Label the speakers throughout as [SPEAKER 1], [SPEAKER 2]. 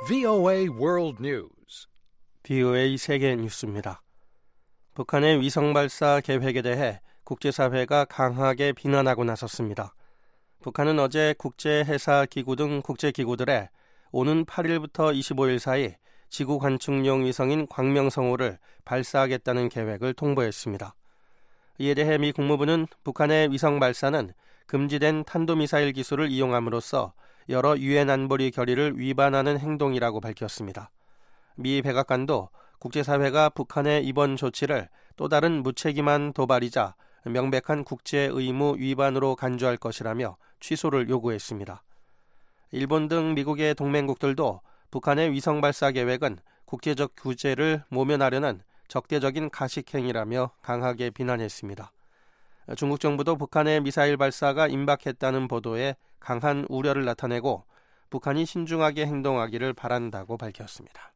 [SPEAKER 1] VOA World News.
[SPEAKER 2] VOA 세계 뉴스입니다. 북한의 위성 발사 계획에 대해 국제사회가 강하게 비난하고 나섰습니다. 북한은 어제 국제해사기구 등 국제기구들에 오는 8일부터 25일 사이 지구 관측용 위성인 광명성호를 발사하겠다는 계획을 통보했습니다. 이에 대해 미 국무부는 북한의 위성 발사는 금지된 탄도미사일 기술을 이용함으로써 여러 유엔 안보리 결의를 위반하는 행동이라고 밝혔습니다. 미 백악관도 국제사회가 북한의 이번 조치를 또 다른 무책임한 도발이자 명백한 국제 의무 위반으로 간주할 것이라며 취소를 요구했습니다. 일본 등 미국의 동맹국들도 북한의 위성 발사 계획은 국제적 규제를 모면하려는 적대적인 가식행위라며 강하게 비난했습니다. 중국 정부도 북한의 미사일 발사가 임박했다는 보도에 강한 우려를 나타내고 북한이 신중하게 행동하기를 바란다고 밝혔습니다.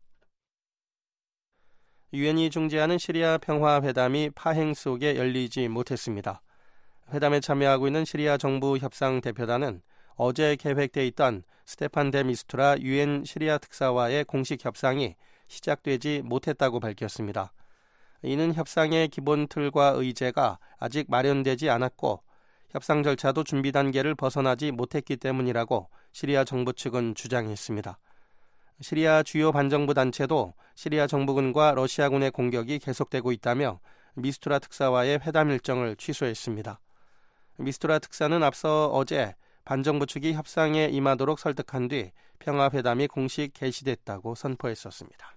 [SPEAKER 2] 유엔이 중재하는 시리아 평화회담이 파행 속에 열리지 못했습니다. 회담에 참여하고 있는 시리아 정부 협상 대표단은 어제 계획돼 있던 스테판 데 미스투라 유엔 시리아 특사와의 공식 협상이 시작되지 못했다고 밝혔습니다. 이는 협상의 기본 틀과 의제가 아직 마련되지 않았고 협상 절차도 준비 단계를 벗어나지 못했기 때문이라고 시리아 정부 측은 주장했습니다. 시리아 주요 반정부 단체도 시리아 정부군과 러시아군의 공격이 계속되고 있다며 미스투라 특사와의 회담 일정을 취소했습니다. 미스투라 특사는 앞서 어제 반정부 측이 협상에 임하도록 설득한 뒤 평화회담이 공식 개시됐다고 선포했었습니다.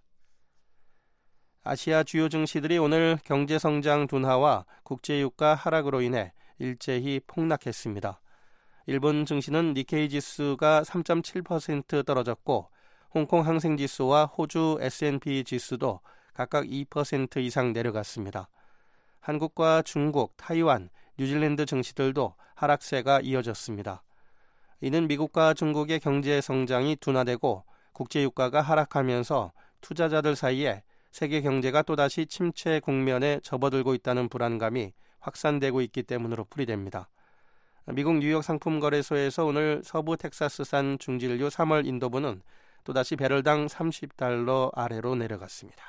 [SPEAKER 2] 아시아 주요 증시들이 오늘 경제성장 둔화와 국제유가 하락으로 인해 일제히 폭락했습니다. 일본 증시는 니케이 지수가 3.7% 떨어졌고 홍콩 항생지수와 호주 S&P 지수도 각각 2% 이상 내려갔습니다. 한국과 중국, 타이완, 뉴질랜드 증시들도 하락세가 이어졌습니다. 이는 미국과 중국의 경제 성장이 둔화되고 국제유가가 하락하면서 투자자들 사이에 세계 경제가 또다시 침체 국면에 접어들고 있다는 불안감이 확산되고 있기 때문으로 풀이됩니다. 미국 뉴욕 상품거래소에서 오늘 서부 텍사스산 중진류 3월 인도분은 또다시 배럴당 $30 아래로 내려갔습니다.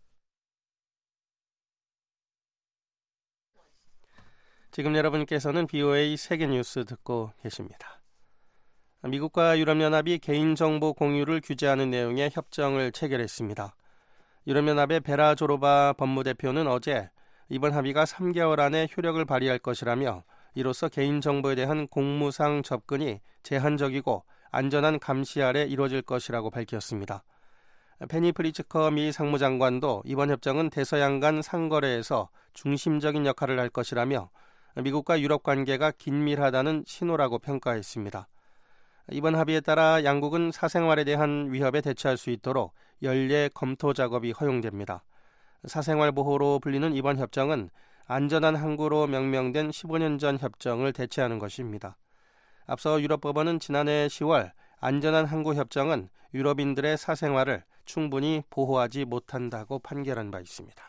[SPEAKER 2] 지금 여러분께서는 BOA 세계뉴스 듣고 계십니다. 미국과 유럽연합이 개인정보 공유를 규제하는 내용의 협정을 체결했습니다. 유럽연합의 베라 조로바 법무대표는 어제 이번 합의가 3개월 안에 효력을 발휘할 것이라며 이로써 개인정보에 대한 공무상 접근이 제한적이고 안전한 감시 아래 이루어질 것이라고 밝혔습니다. 페니 프리츠커 미 상무장관도 이번 협정은 대서양 간 상거래에서 중심적인 역할을 할 것이라며 미국과 유럽 관계가 긴밀하다는 신호라고 평가했습니다. 이번 합의에 따라 양국은 사생활에 대한 위협에 대처할 수 있도록 연례 검토 작업이 허용됩니다. 사생활 보호로 불리는 이번 협정은 안전한 항구로 명명된 15년 전 협정을 대체하는 것입니다. 앞서 유럽법원은 지난해 10월 안전한 항구 협정은 유럽인들의 사생활을 충분히 보호하지 못한다고 판결한 바 있습니다.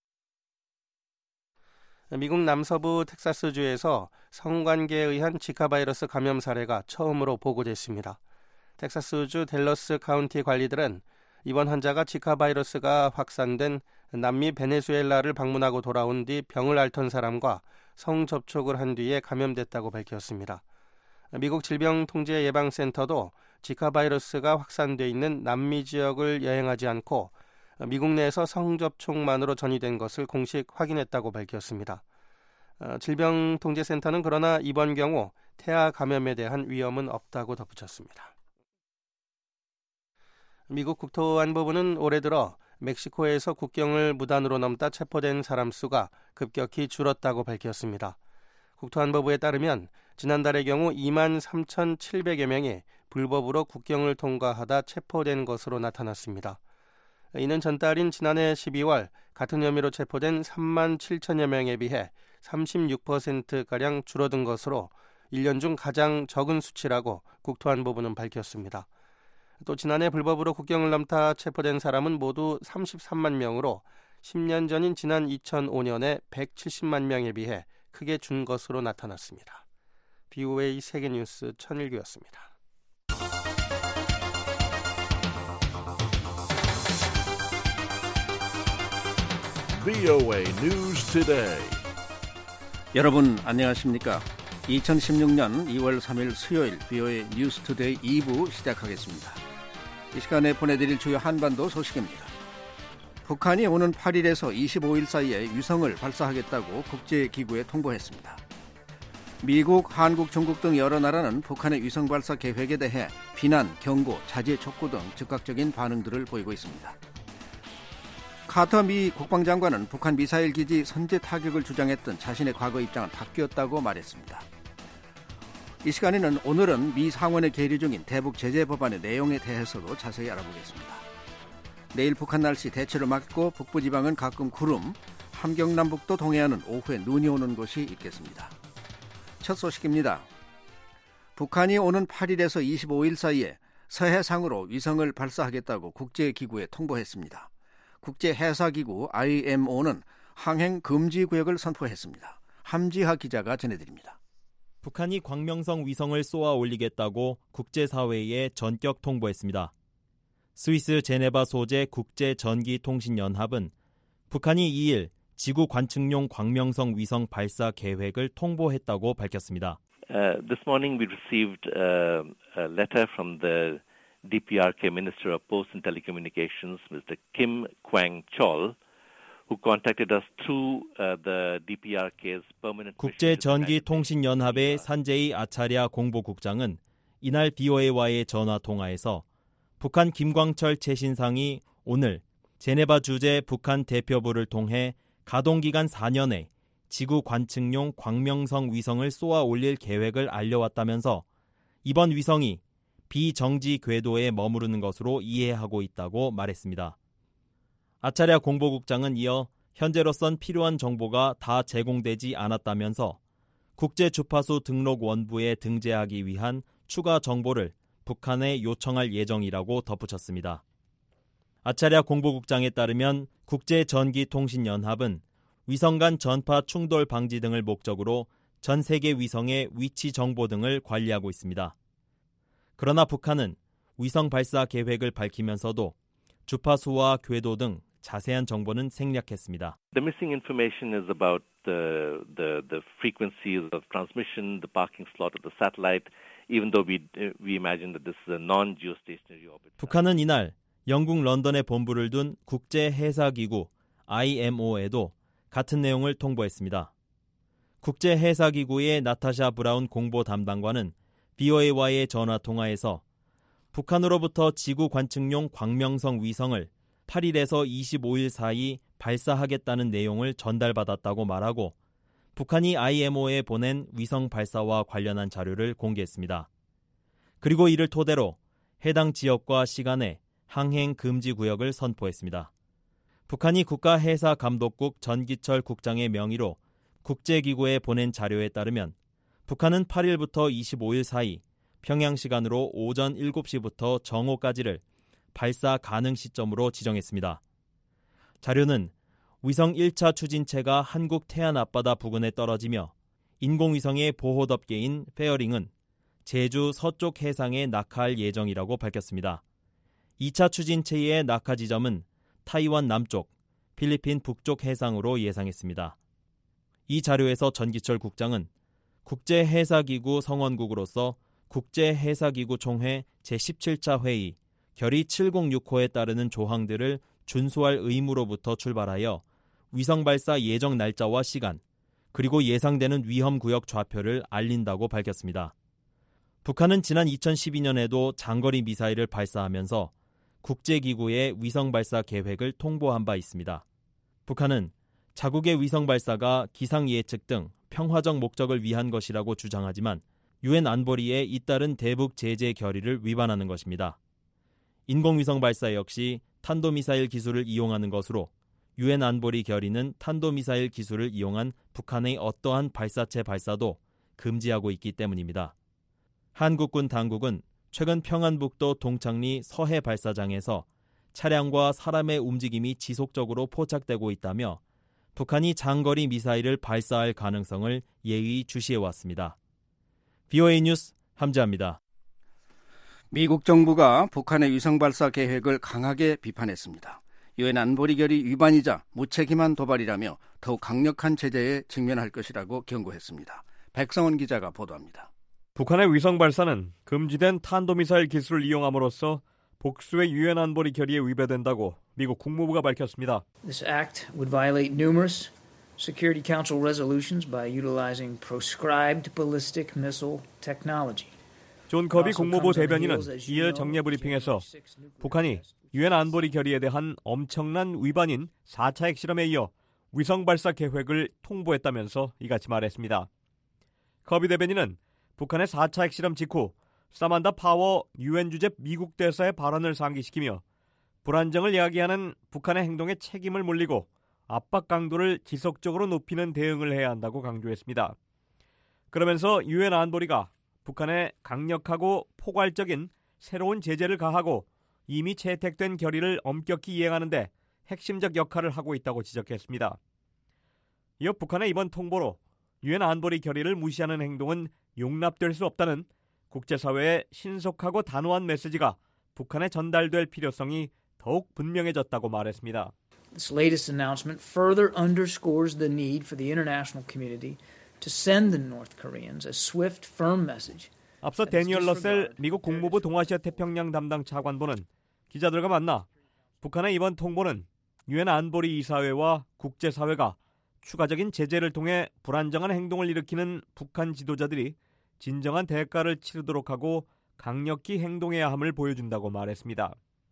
[SPEAKER 2] 미국 남서부 텍사스주에서 성관계에 의한 지카 바이러스 감염 사례가 처음으로 보고됐습니다. 텍사스주 댈러스 카운티 관리들은 이번 환자가 지카 바이러스가 확산된 남미 베네수엘라를 방문하고 돌아온 뒤 병을 앓던 사람과 성접촉을 한 뒤에 감염됐다고 밝혔습니다. 미국 질병통제예방센터도 지카 바이러스가 확산돼 있는 남미 지역을 여행하지 않고 미국 내에서 성접촉만으로 전이된 것을 공식 확인했다고 밝혔습니다. 질병통제센터는 그러나 이번 경우 태아 감염에 대한 위험은 없다고 덧붙였습니다. 미국 국토안보부는 올해 들어 멕시코에서 국경을 무단으로 넘다 체포된 사람 수가 급격히 줄었다고 밝혔습니다. 국토안보부에 따르면 지난달의 경우 23,700여 명이 불법으로 국경을 통과하다 체포된 것으로 나타났습니다. 이는 전달인 지난해 12월 같은 혐의로 체포된 3만 7천여 명에 비해 36%가량 줄어든 것으로 1년 중 가장 적은 수치라고 국토안보부는 밝혔습니다. 또 지난해 불법으로 국경을 넘다 체포된 사람은 모두 33만 명으로 10년 전인 지난 2005년에 170만 명에 비해 크게 준 것으로 나타났습니다. BOA 세계뉴스 천일규였습니다.
[SPEAKER 1] VOA News Today.
[SPEAKER 3] 여러분 안녕하십니까? 2016년 2월 3일 수요일 VOA 뉴스 투데이 2부 시작하겠습니다. 이 시간에 보내드릴 주요 한반도 소식입니다. 북한이 오는 8일에서 25일 사이에 위성을 발사하겠다고 국제기구에 통보했습니다. 미국, 한국, 중국 등 여러 나라는 북한의 위성 발사 계획에 대해 비난, 경고, 자제 촉구 등 즉각적인 반응들을 보이고 있습니다. 카터 미 국방장관은 북한 미사일 기지 선제 타격을 주장했던 자신의 과거 입장은 바뀌었다고 말했습니다. 이 시간에는 오늘은 미 상원에 계류 중인 대북 제재 법안의 내용에 대해서도 자세히 알아보겠습니다. 내일 북한 날씨 대체로 맑고 북부지방은 가끔 구름, 함경남북도 동해안은 오후에 눈이 오는 곳이 있겠습니다. 첫 소식입니다. 북한이 오는 8일에서 25일 사이에 서해상으로 위성을 발사하겠다고 국제기구에 통보했습니다. 국제해사기구 IMO는 항행 금지 구역을 선포했습니다. 함지하 기자가 전해드립니다.
[SPEAKER 4] 북한이 광명성 위성을 쏘아 올리겠다고 국제사회에 전격 통보했습니다. 스위스 제네바 소재 국제전기통신연합은 북한이 2일 지구 관측용 광명성 위성 발사 계획을 통보했다고 밝혔습니다.
[SPEAKER 5] This morning we received a letter from the DPRK Minister of Posts and Telecommunications, Mr. Kim Kwang-chol, who contacted us through the DPRK's permanent.
[SPEAKER 4] 국제전기통신연합의 산제이 아차랴 공보국장은 이날 BOA와의 전화 통화에서 북한 김광철 최신상이 오늘 제네바 주재 북한 대표부를 통해 가동기간 4년에 지구 관측용 광명성 위성을 쏘아 올릴 계획을 알려왔다면서 이번 위성이 비정지 궤도에 머무르는 것으로 이해하고 있다고 말했습니다. 아차랴 공보국장은 이어 현재로선 필요한 정보가 다 제공되지 않았다면서 국제 주파수 등록 원부에 등재하기 위한 추가 정보를 북한에 요청할 예정이라고 덧붙였습니다. 아차랴 공보국장에 따르면 국제전기통신연합은 위성 간 전파 충돌 방지 등을 목적으로 전 세계 위성의 위치 정보 등을 관리하고 있습니다. 그러나 북한은 위성 발사 계획을 밝히면서도 주파수와 궤도 등 자세한 정보는 생략했습니다.
[SPEAKER 5] The missing information is about the frequencies of transmission, the parking slot of the satellite, even though we imagine that this is a non-geostationary orbit.
[SPEAKER 4] 북한은 이날 영국 런던에 본부를 둔 국제해사기구 IMO에도 같은 내용을 통보했습니다. 국제해사기구의 나타샤 브라운 공보 담당관은 BOA와의 전화 통화에서 북한으로부터 지구 관측용 광명성 위성을 8일에서 25일 사이 발사하겠다는 내용을 전달받았다고 말하고 북한이 IMO에 보낸 위성 발사와 관련한 자료를 공개했습니다. 그리고 이를 토대로 해당 지역과 시간에 항행 금지 구역을 선포했습니다. 북한이 국가해사감독국 전기철 국장의 명의로 국제기구에 보낸 자료에 따르면 북한은 8일부터 25일 사이 평양 시간으로 오전 7시부터 정오까지를 발사 가능 시점으로 지정했습니다. 자료는 위성 1차 추진체가 한국 태안 앞바다 부근에 떨어지며 인공위성의 보호덮개인 페어링은 제주 서쪽 해상에 낙하할 예정이라고 밝혔습니다. 2차 추진체의 낙하 지점은 타이완 남쪽, 필리핀 북쪽 해상으로 예상했습니다. 이 자료에서 전기철 국장은 국제해사기구 성원국으로서 국제해사기구 총회 제17차 회의 결의 706호에 따르는 조항들을 준수할 의무로부터 출발하여 위성 발사 예정 날짜와 시간, 그리고 예상되는 위험구역 좌표를 알린다고 밝혔습니다. 북한은 지난 2012년에도 장거리 미사일을 발사하면서 국제기구에 위성 발사 계획을 통보한 바 있습니다. 북한은 자국의 위성 발사가 기상예측 등 평화적 목적을 위한 것이라고 주장하지만 유엔 안보리의 잇따른 대북 제재 결의를 위반하는 것입니다. 인공위성 발사 역시 탄도미사일 기술을 이용하는 것으로 유엔 안보리 결의는 탄도미사일 기술을 이용한 북한의 어떠한 발사체 발사도 금지하고 있기 때문입니다. 한국군 당국은 최근 평안북도 동창리 서해 발사장에서 차량과 사람의 움직임이 지속적으로 포착되고 있다며 북한이 장거리 미사일을 발사할 가능성을 예의 주시해왔습니다. VOA 뉴스 함재합니다.
[SPEAKER 3] 미국 정부가 북한의 위성 발사 계획을 강하게 비판했습니다. 유엔 안보리 결의 위반이자 무책임한 도발이라며 더욱 강력한 제재에 직면할 것이라고 경고했습니다. 백성원 기자가 보도합니다.
[SPEAKER 6] 북한의 위성 발사는 금지된 탄도미사일 기술을 이용함으로써 복수의 유엔 안보리 결의에 위배된다고 미국 국무부가 밝혔습니다.
[SPEAKER 7] This act would violate numerous Security Council resolutions by utilizing proscribed ballistic missile technology.
[SPEAKER 6] 존 커비 국무부 대변인은 이에 정례 브리핑에서 북한이 유엔 안보리 결의에 대한 엄청난 위반인 4차 핵실험에 이어 위성 발사 계획을 통보했다면서 이같이 말했습니다. 커비 대변인은 북한의 4차 핵실험 직후 사만다 파워 유엔 주재 미국 대사의 발언을 상기시키며 불안정을 야기하는 북한의 행동에 책임을 물리고 압박 강도를 지속적으로 높이는 대응을 해야 한다고 강조했습니다. 그러면서 유엔 안보리가 북한에 강력하고 포괄적인 새로운 제재를 가하고 이미 채택된 결의를 엄격히 이행하는 데 핵심적 역할을 하고 있다고 지적했습니다. 이어 북한의 이번 통보로 유엔 안보리 결의를 무시하는 행동은 용납될 수 없다는 국제사회의 신속하고 단호한 메시지가 북한에 전달될 필요성이 더욱 분명해졌다고 말했습니다.
[SPEAKER 7] This latest announcement further underscores the need for the international community to send the North Koreans a swift, firm message.
[SPEAKER 6] 앞서 데니얼 러셀 미국 국무부 동아시아 태평양 담당 차관보는 기자들과 만나 북한의 이번 통보는 유엔 안보리 이사회와 국제사회가 추가적인 제재를 통해 불안정한 행동을 일으키는 북한 지도자들이 진정한 대가를 치르도록 하고 강력히 행동해야 함을 보여준다고 말했습니다.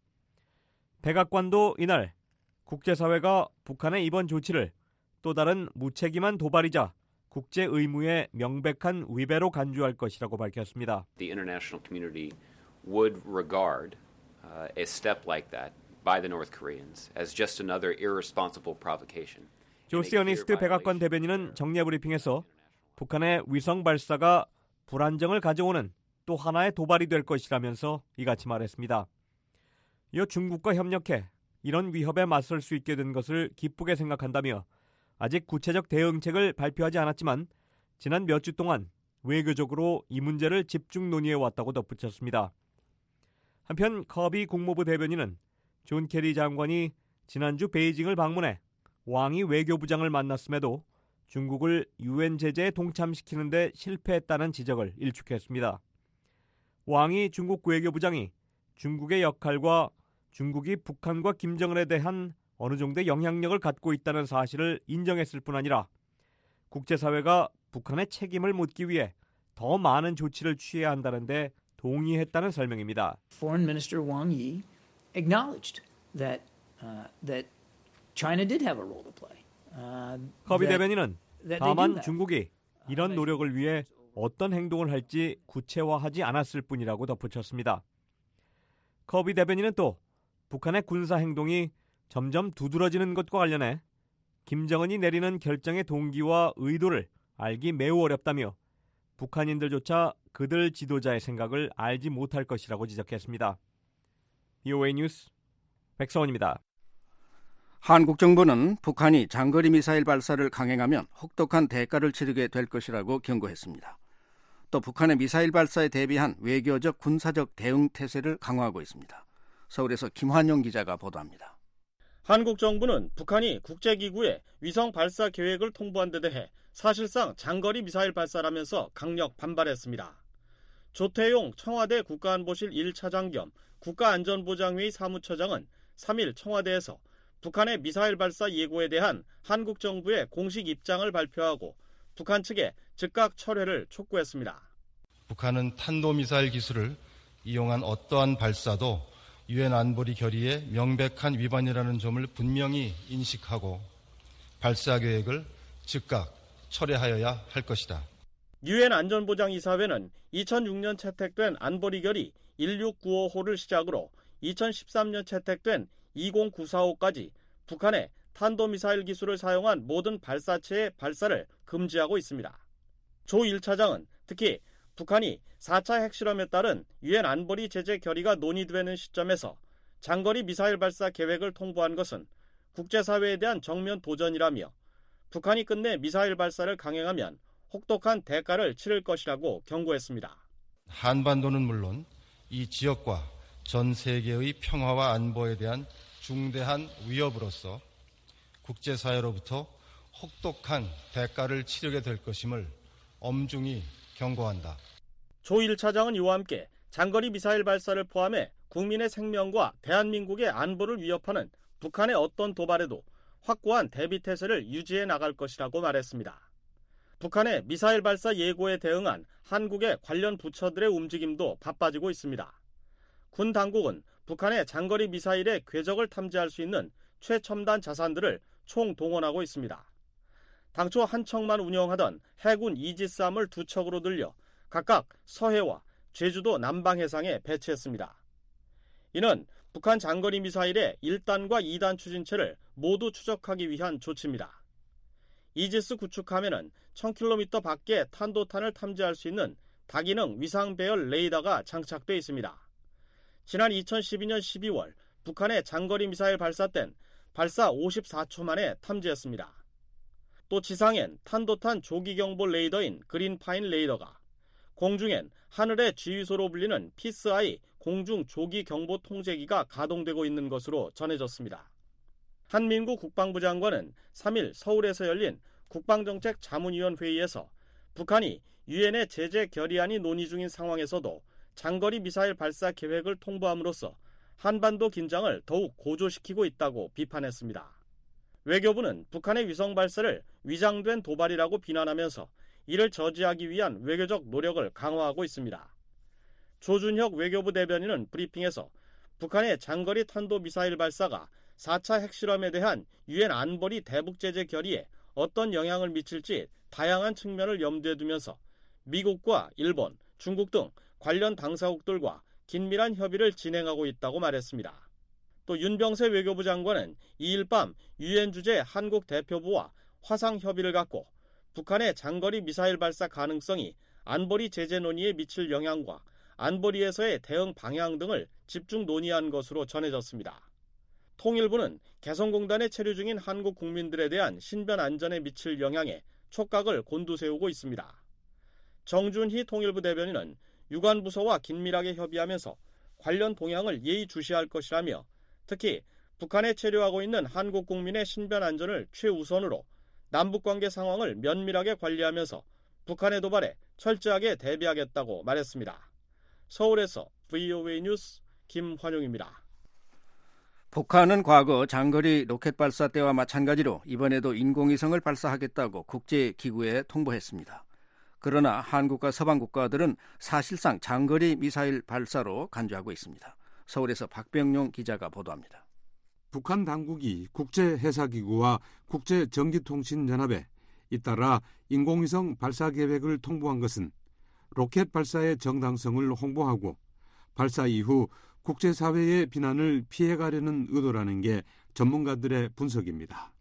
[SPEAKER 6] 백악관도 이날 국제사회가 북한의 이번 조치를 또 다른 무책임한 도발이자 국제 의무의 명백한 위배로 간주할 것이라고 밝혔습니다.
[SPEAKER 8] The international community would regard a step like that by the North Koreans as just another irresponsible provocation.
[SPEAKER 6] 조시 어니스트 백악관 대변인은 정례 브리핑에서 북한의 위성 발사가 불안정을 가져오는 또 하나의 도발이 될 것이라면서 이같이 말했습니다. 이어 중국과 협력해 이런 위협에 맞설 수 있게 된 것을 기쁘게 생각한다며 아직 구체적 대응책을 발표하지 않았지만 지난 몇 주 동안 외교적으로 이 문제를 집중 논의해왔다고 덧붙였습니다. 한편 커비 국무부 대변인은 존 케리 장관이 지난주 베이징을 방문해 왕이 외교부장을 만났음에도 중국을 유엔 제재에 동참시키는 데 실패했다는 지적을 일축했습니다. 왕이 중국 외교부장이 중국의 역할과 중국이 북한과 김정은에 대한 어느 정도의 영향력을 갖고 있다는 사실을 인정했을 뿐 아니라 국제사회가 북한의 책임을 묻기 위해 더 많은 조치를 취해야 한다는 데 동의했다는 설명입니다.
[SPEAKER 7] Foreign Minister Wang Yi acknowledged that China did have a role to play.
[SPEAKER 6] 커비 대변인은 다만 중국이 이런 노력을 위해 어떤 행동을 할지 구체화하지 않았을 뿐이라고 덧붙였습니다. 커비 대변인은 또 북한의 군사 행동이 점점 두드러지는 것과 관련해 김정은이 내리는 결정의 동기와 의도를 알기 매우 어렵다며 북한인들조차 그들 지도자의 생각을 알지 못할 것이라고 지적했습니다. VOA 뉴스 백성원입니다.
[SPEAKER 3] 한국 정부는 북한이 장거리 미사일 발사를 강행하면 혹독한 대가를 치르게 될 것이라고 경고했습니다. 또 북한의 미사일 발사에 대비한 외교적, 군사적 대응 태세를 강화하고 있습니다. 서울에서 김환용 기자가 보도합니다.
[SPEAKER 9] 한국 정부는 북한이 국제기구에 위성 발사 계획을 통보한 데 대해 사실상 장거리 미사일 발사라면서 강력 반발했습니다. 조태용 청와대 국가안보실 1차장 겸 국가안전보장회의 사무처장은 3일 청와대에서 북한의 미사일 발사 예고에 대한 한국 정부의 공식 입장을 발표하고 북한 측에 즉각 철회를 촉구했습니다.
[SPEAKER 10] 북한은 탄도미사일 기술을 이용한 어떠한 발사도 유엔 안보리 결의의 명백한 위반이라는 점을 분명히 인식하고 발사 계획을 즉각 철회하여야 할 것이다.
[SPEAKER 9] 유엔 안전보장이사회는 2006년 채택된 안보리 결의 16955호를 시작으로 2013년 채택된 20945까지 북한의 탄도미사일 기술을 사용한 모든 발사체의 발사를 금지하고 있습니다. 조 1차장은 특히 북한이 4차 핵실험에 따른 유엔 안보리 제재 결의가 논의되는 시점에서 장거리 미사일 발사 계획을 통보한 것은 국제사회에 대한 정면 도전이라며 북한이 끝내 미사일 발사를 강행하면 혹독한 대가를 치를 것이라고 경고했습니다.
[SPEAKER 10] 한반도는 물론 이 지역과 전 세계의 평화와 안보에 대한 중대한 위협으로서 국제사회로부터 혹독한 대가를 치르게 될 것임을 엄중히 경고한다.
[SPEAKER 9] 조 1차장은 이와 함께 장거리 미사일 발사를 포함해 국민의 생명과 대한민국의 안보를 위협하는 북한의 어떤 도발에도 확고한 대비태세를 유지해 나갈 것이라고 말했습니다. 북한의 미사일 발사 예고에 대응한 한국의 관련 부처들의 움직임도 바빠지고 있습니다. 군 당국은 북한의 장거리 미사일의 궤적을 탐지할 수 있는 최첨단 자산들을 총동원하고 있습니다. 당초 한 척만 운영하던 해군 이지스함을 2척으로 늘려 각각 서해와 제주도 남방해상에 배치했습니다. 이는 북한 장거리 미사일의 1단과 2단 추진체를 모두 추적하기 위한 조치입니다. 이지스 구축함에는 1000km 밖에 탄도탄을 탐지할 수 있는 다기능 위상 배열 레이더가 장착돼 있습니다. 지난 2012년 12월 북한의 장거리 미사일 발사 땐 발사 54초 만에 탐지했습니다. 또 지상엔 탄도탄 조기경보 레이더인 그린파인 레이더가, 공중엔 하늘의 지휘소로 불리는 피스아이 공중 조기경보 통제기가 가동되고 있는 것으로 전해졌습니다. 한민구 국방부 장관은 3일 서울에서 열린 국방정책 자문위원 회의에서 북한이 유엔의 제재 결의안이 논의 중인 상황에서도 장거리 미사일 발사 계획을 통보함으로써 한반도 긴장을 더욱 고조시키고 있다고 비판했습니다. 외교부는 북한의 위성 발사를 위장된 도발이라고 비난하면서 이를 저지하기 위한 외교적 노력을 강화하고 있습니다. 조준혁 외교부 대변인은 브리핑에서 북한의 장거리 탄도미사일 발사가 4차 핵실험에 대한 유엔 안보리 대북제재 결의에 어떤 영향을 미칠지 다양한 측면을 염두에 두면서 미국과 일본, 중국 등 관련 당사국들과 긴밀한 협의를 진행하고 있다고 말했습니다. 또 윤병세 외교부 장관은 2일 밤 유엔 주재 한국 대표부와 화상 협의를 갖고 북한의 장거리 미사일 발사 가능성이 안보리 제재 논의에 미칠 영향과 안보리에서의 대응 방향 등을 집중 논의한 것으로 전해졌습니다. 통일부는 개성공단에 체류 중인 한국 국민들에 대한 신변 안전에 미칠 영향에 촉각을 곤두세우고 있습니다. 정준희 통일부 대변인은 유관부서와 긴밀하게 협의하면서 관련 동향을 예의주시할 것이라며 특히 북한에 체류하고 있는 한국 국민의 신변 안전을 최우선으로 남북관계 상황을 면밀하게 관리하면서 북한의 도발에 철저하게 대비하겠다고 말했습니다. 서울에서 VOA 뉴스 김환용입니다.
[SPEAKER 3] 북한은 과거 장거리 로켓 발사 때와 마찬가지로 이번에도 인공위성을 발사하겠다고 국제기구에 통보했습니다. 그러나 한국과 서방 국가들은 사실상 장거리 미사일 발사로 간주하고 있습니다. 서울에서 박병용 기자가 보도합니다.
[SPEAKER 11] 북한 당국이 국제해사기구와 국제전기통신연합에 잇따라 인공위성 발사 계획을 통보한 것은 로켓 발사의 정당성을 홍보하고 발사 이후 국제사회의 비난을 피해가려는 의도라는 게 전문가들의 분석입니다.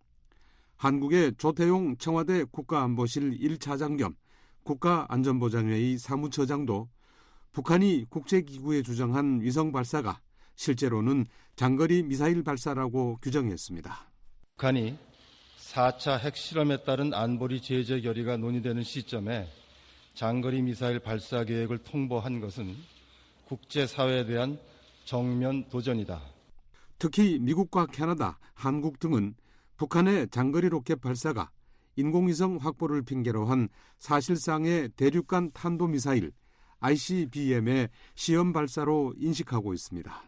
[SPEAKER 11] 한국의 조태용 청와대 국가안보실 1차장 겸 국가안전보장회의 사무처장도 북한이 국제기구에 주장한 위성 발사가 실제로는 장거리 미사일 발사라고 규정했습니다.
[SPEAKER 10] 북한이 4차 핵실험에 따른 안보리 제재 결의가 논의되는 시점에 장거리 미사일 발사 계획을 통보한 것은 국제사회에 대한 정면 도전이다.
[SPEAKER 11] 특히 미국과 캐나다, 한국 등은 북한의 장거리 로켓 발사가 인공위성 확보를 핑계로 한 사실상의 대륙간 탄도미사일 ICBM의 시험 발사로 인식하고 있습니다.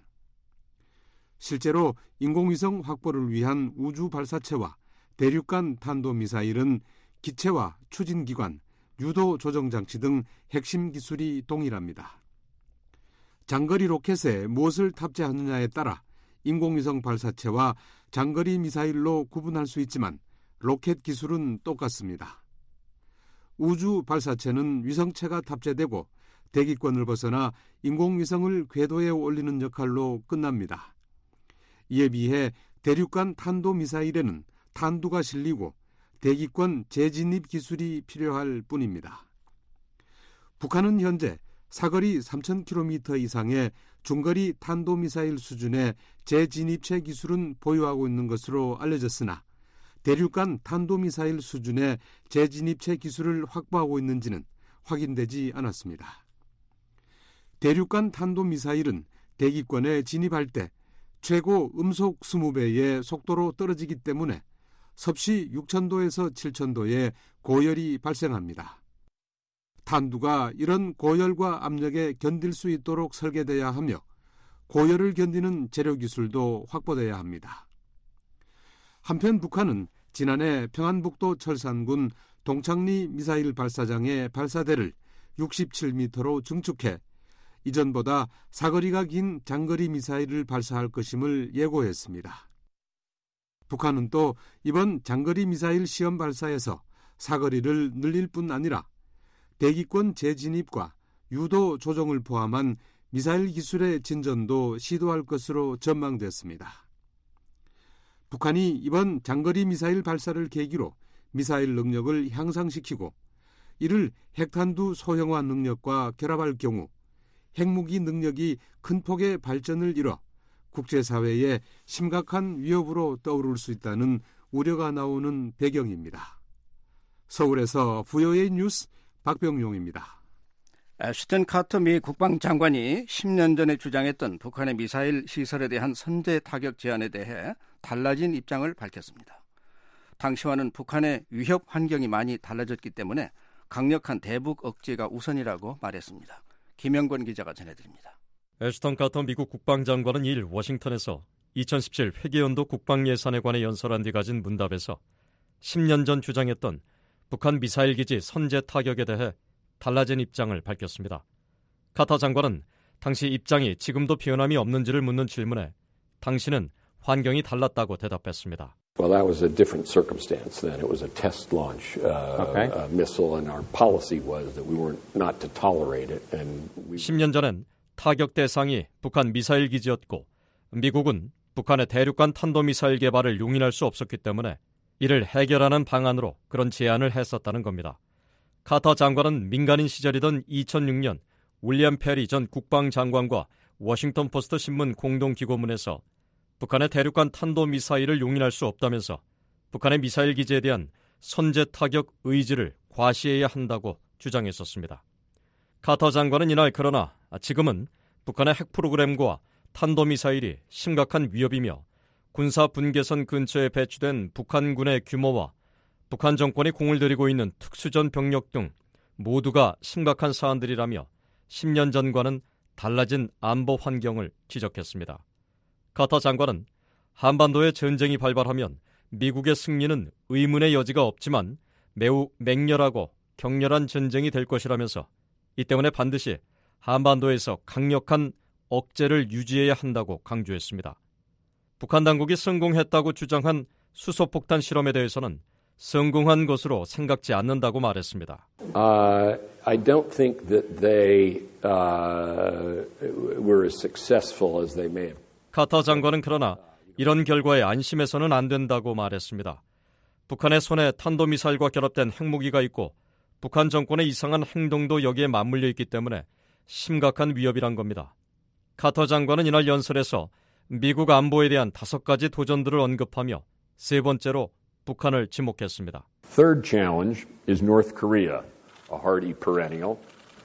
[SPEAKER 11] 실제로 인공위성 확보를 위한 우주 발사체와 대륙간 탄도미사일은 기체와 추진기관, 유도 조정장치 등 핵심 기술이 동일합니다. 장거리 로켓에 무엇을 탑재하느냐에 따라 인공위성 발사체와 장거리 미사일로 구분할 수 있지만 로켓 기술은 똑같습니다. 우주 발사체는 위성체가 탑재되고 대기권을 벗어나 인공위성을 궤도에 올리는 역할로 끝납니다. 이에 비해 대륙간 탄도미사일에는 탄두가 실리고 대기권 재진입 기술이 필요할 뿐입니다. 북한은 현재 사거리 3,000km 이상의 중거리 탄도미사일 수준의 재진입체 기술은 보유하고 있는 것으로 알려졌으나 대륙간 탄도미사일 수준의 재진입체 기술을 확보하고 있는지는 확인되지 않았습니다. 대륙간 탄도미사일은 대기권에 진입할 때 최고 음속 20배의 속도로 떨어지기 때문에 섭씨 6,000도에서 7,000도의 고열이 발생합니다. 탄두가 이런 고열과 압력에 견딜 수 있도록 설계돼야 하며 고열을 견디는 재료 기술도 확보돼야 합니다. 한편 북한은 지난해 평안북도 철산군 동창리 미사일 발사장의 발사대를 67m로 증축해 이전보다 사거리가 긴 장거리 미사일을 발사할 것임을 예고했습니다. 북한은 또 이번 장거리 미사일 시험 발사에서 사거리를 늘릴 뿐 아니라 대기권 재진입과 유도 조정을 포함한 미사일 기술의 진전도 시도할 것으로 전망됐습니다. 북한이 이번 장거리 미사일 발사를 계기로 미사일 능력을 향상시키고 이를 핵탄두 소형화 능력과 결합할 경우 핵무기 능력이 큰 폭의 발전을 이뤄 국제사회에 심각한 위협으로 떠오를 수 있다는 우려가 나오는 배경입니다. 서울에서 VOA 뉴스 박병용입니다.
[SPEAKER 3] 애슈턴 카터 미 국방장관이 10년 전에 주장했던 북한의 미사일 시설에 대한 선제 타격 제한에 대해 달라진 입장을 밝혔습니다. 당시와는 북한의 위협 환경이 많이 달라졌기 때문에 강력한 대북 억제가 우선이라고 말했습니다. 김영권 기자가 전해드립니다.
[SPEAKER 12] 애슈턴 카터 미국 국방장관은 2일 워싱턴에서 2017 회계연도 국방예산에 관해 연설한 뒤 가진 문답에서 10년 전 주장했던 북한 미사일 기지 선제 타격에 대해 달라진 입장을 밝혔습니다. 카터 장관은 당시 입장이 지금도 변함이 없는지를 묻는 질문에 당시는 환경이 달랐다고 대답했습니다.
[SPEAKER 13] Well, that was a different circumstance then. It was a test launch missile, and our policy was that we were not to tolerate it. And
[SPEAKER 12] 10년 전엔 타격 대상이 북한 미사일 기지였고 미국은 북한의 대륙간 탄도미사일 개발을 용인할 수 없었기 때문에 이를 해결하는 방안으로 그런 제안을 했었다는 겁니다. 카터 장관은 민간인 시절이던 2006년 윌리엄 페리 전 국방장관과 워싱턴 포스트 신문 공동기고문에서 북한의 대륙간 탄도미사일을 용인할 수 없다면서 북한의 미사일 기지에 대한 선제 타격 의지를 과시해야 한다고 주장했었습니다. 카터 장관은 이날 그러나 지금은 북한의 핵 프로그램과 탄도미사일이 심각한 위협이며 군사 분계선 근처에 배치된 북한군의 규모와 북한 정권이 공을 들이고 있는 특수전 병력 등 모두가 심각한 사안들이라며 10년 전과는 달라진 안보 환경을 지적했습니다. 카터 장관은 한반도의 전쟁이 발발하면 미국의 승리는 의문의 여지가 없지만 매우 맹렬하고 격렬한 전쟁이 될 것이라면서 이 때문에 반드시 한반도에서 강력한 억제를 유지해야 한다고 강조했습니다. 북한 당국이 성공했다고 주장한 수소폭탄 실험에 대해서는 성공한 것으로 생각지 않는다고 말했습니다.
[SPEAKER 13] I don't think that they were as successful as they may have.
[SPEAKER 12] 카터 장관은 그러나 이런 결과에 안심해서는 안 된다고 말했습니다. 북한의 손에 탄도미사일과 결합된 핵무기가 있고 북한 정권의 이상한 행동도 여기에 맞물려 있기 때문에 심각한 위협이란 겁니다. 카터 장관은 이날 연설에서 미국 안보에 대한 5가지 도전들을 언급하며 세 번째로 북한을 지목했습니다.
[SPEAKER 13] Third challenge is North Korea, a hardy perennial,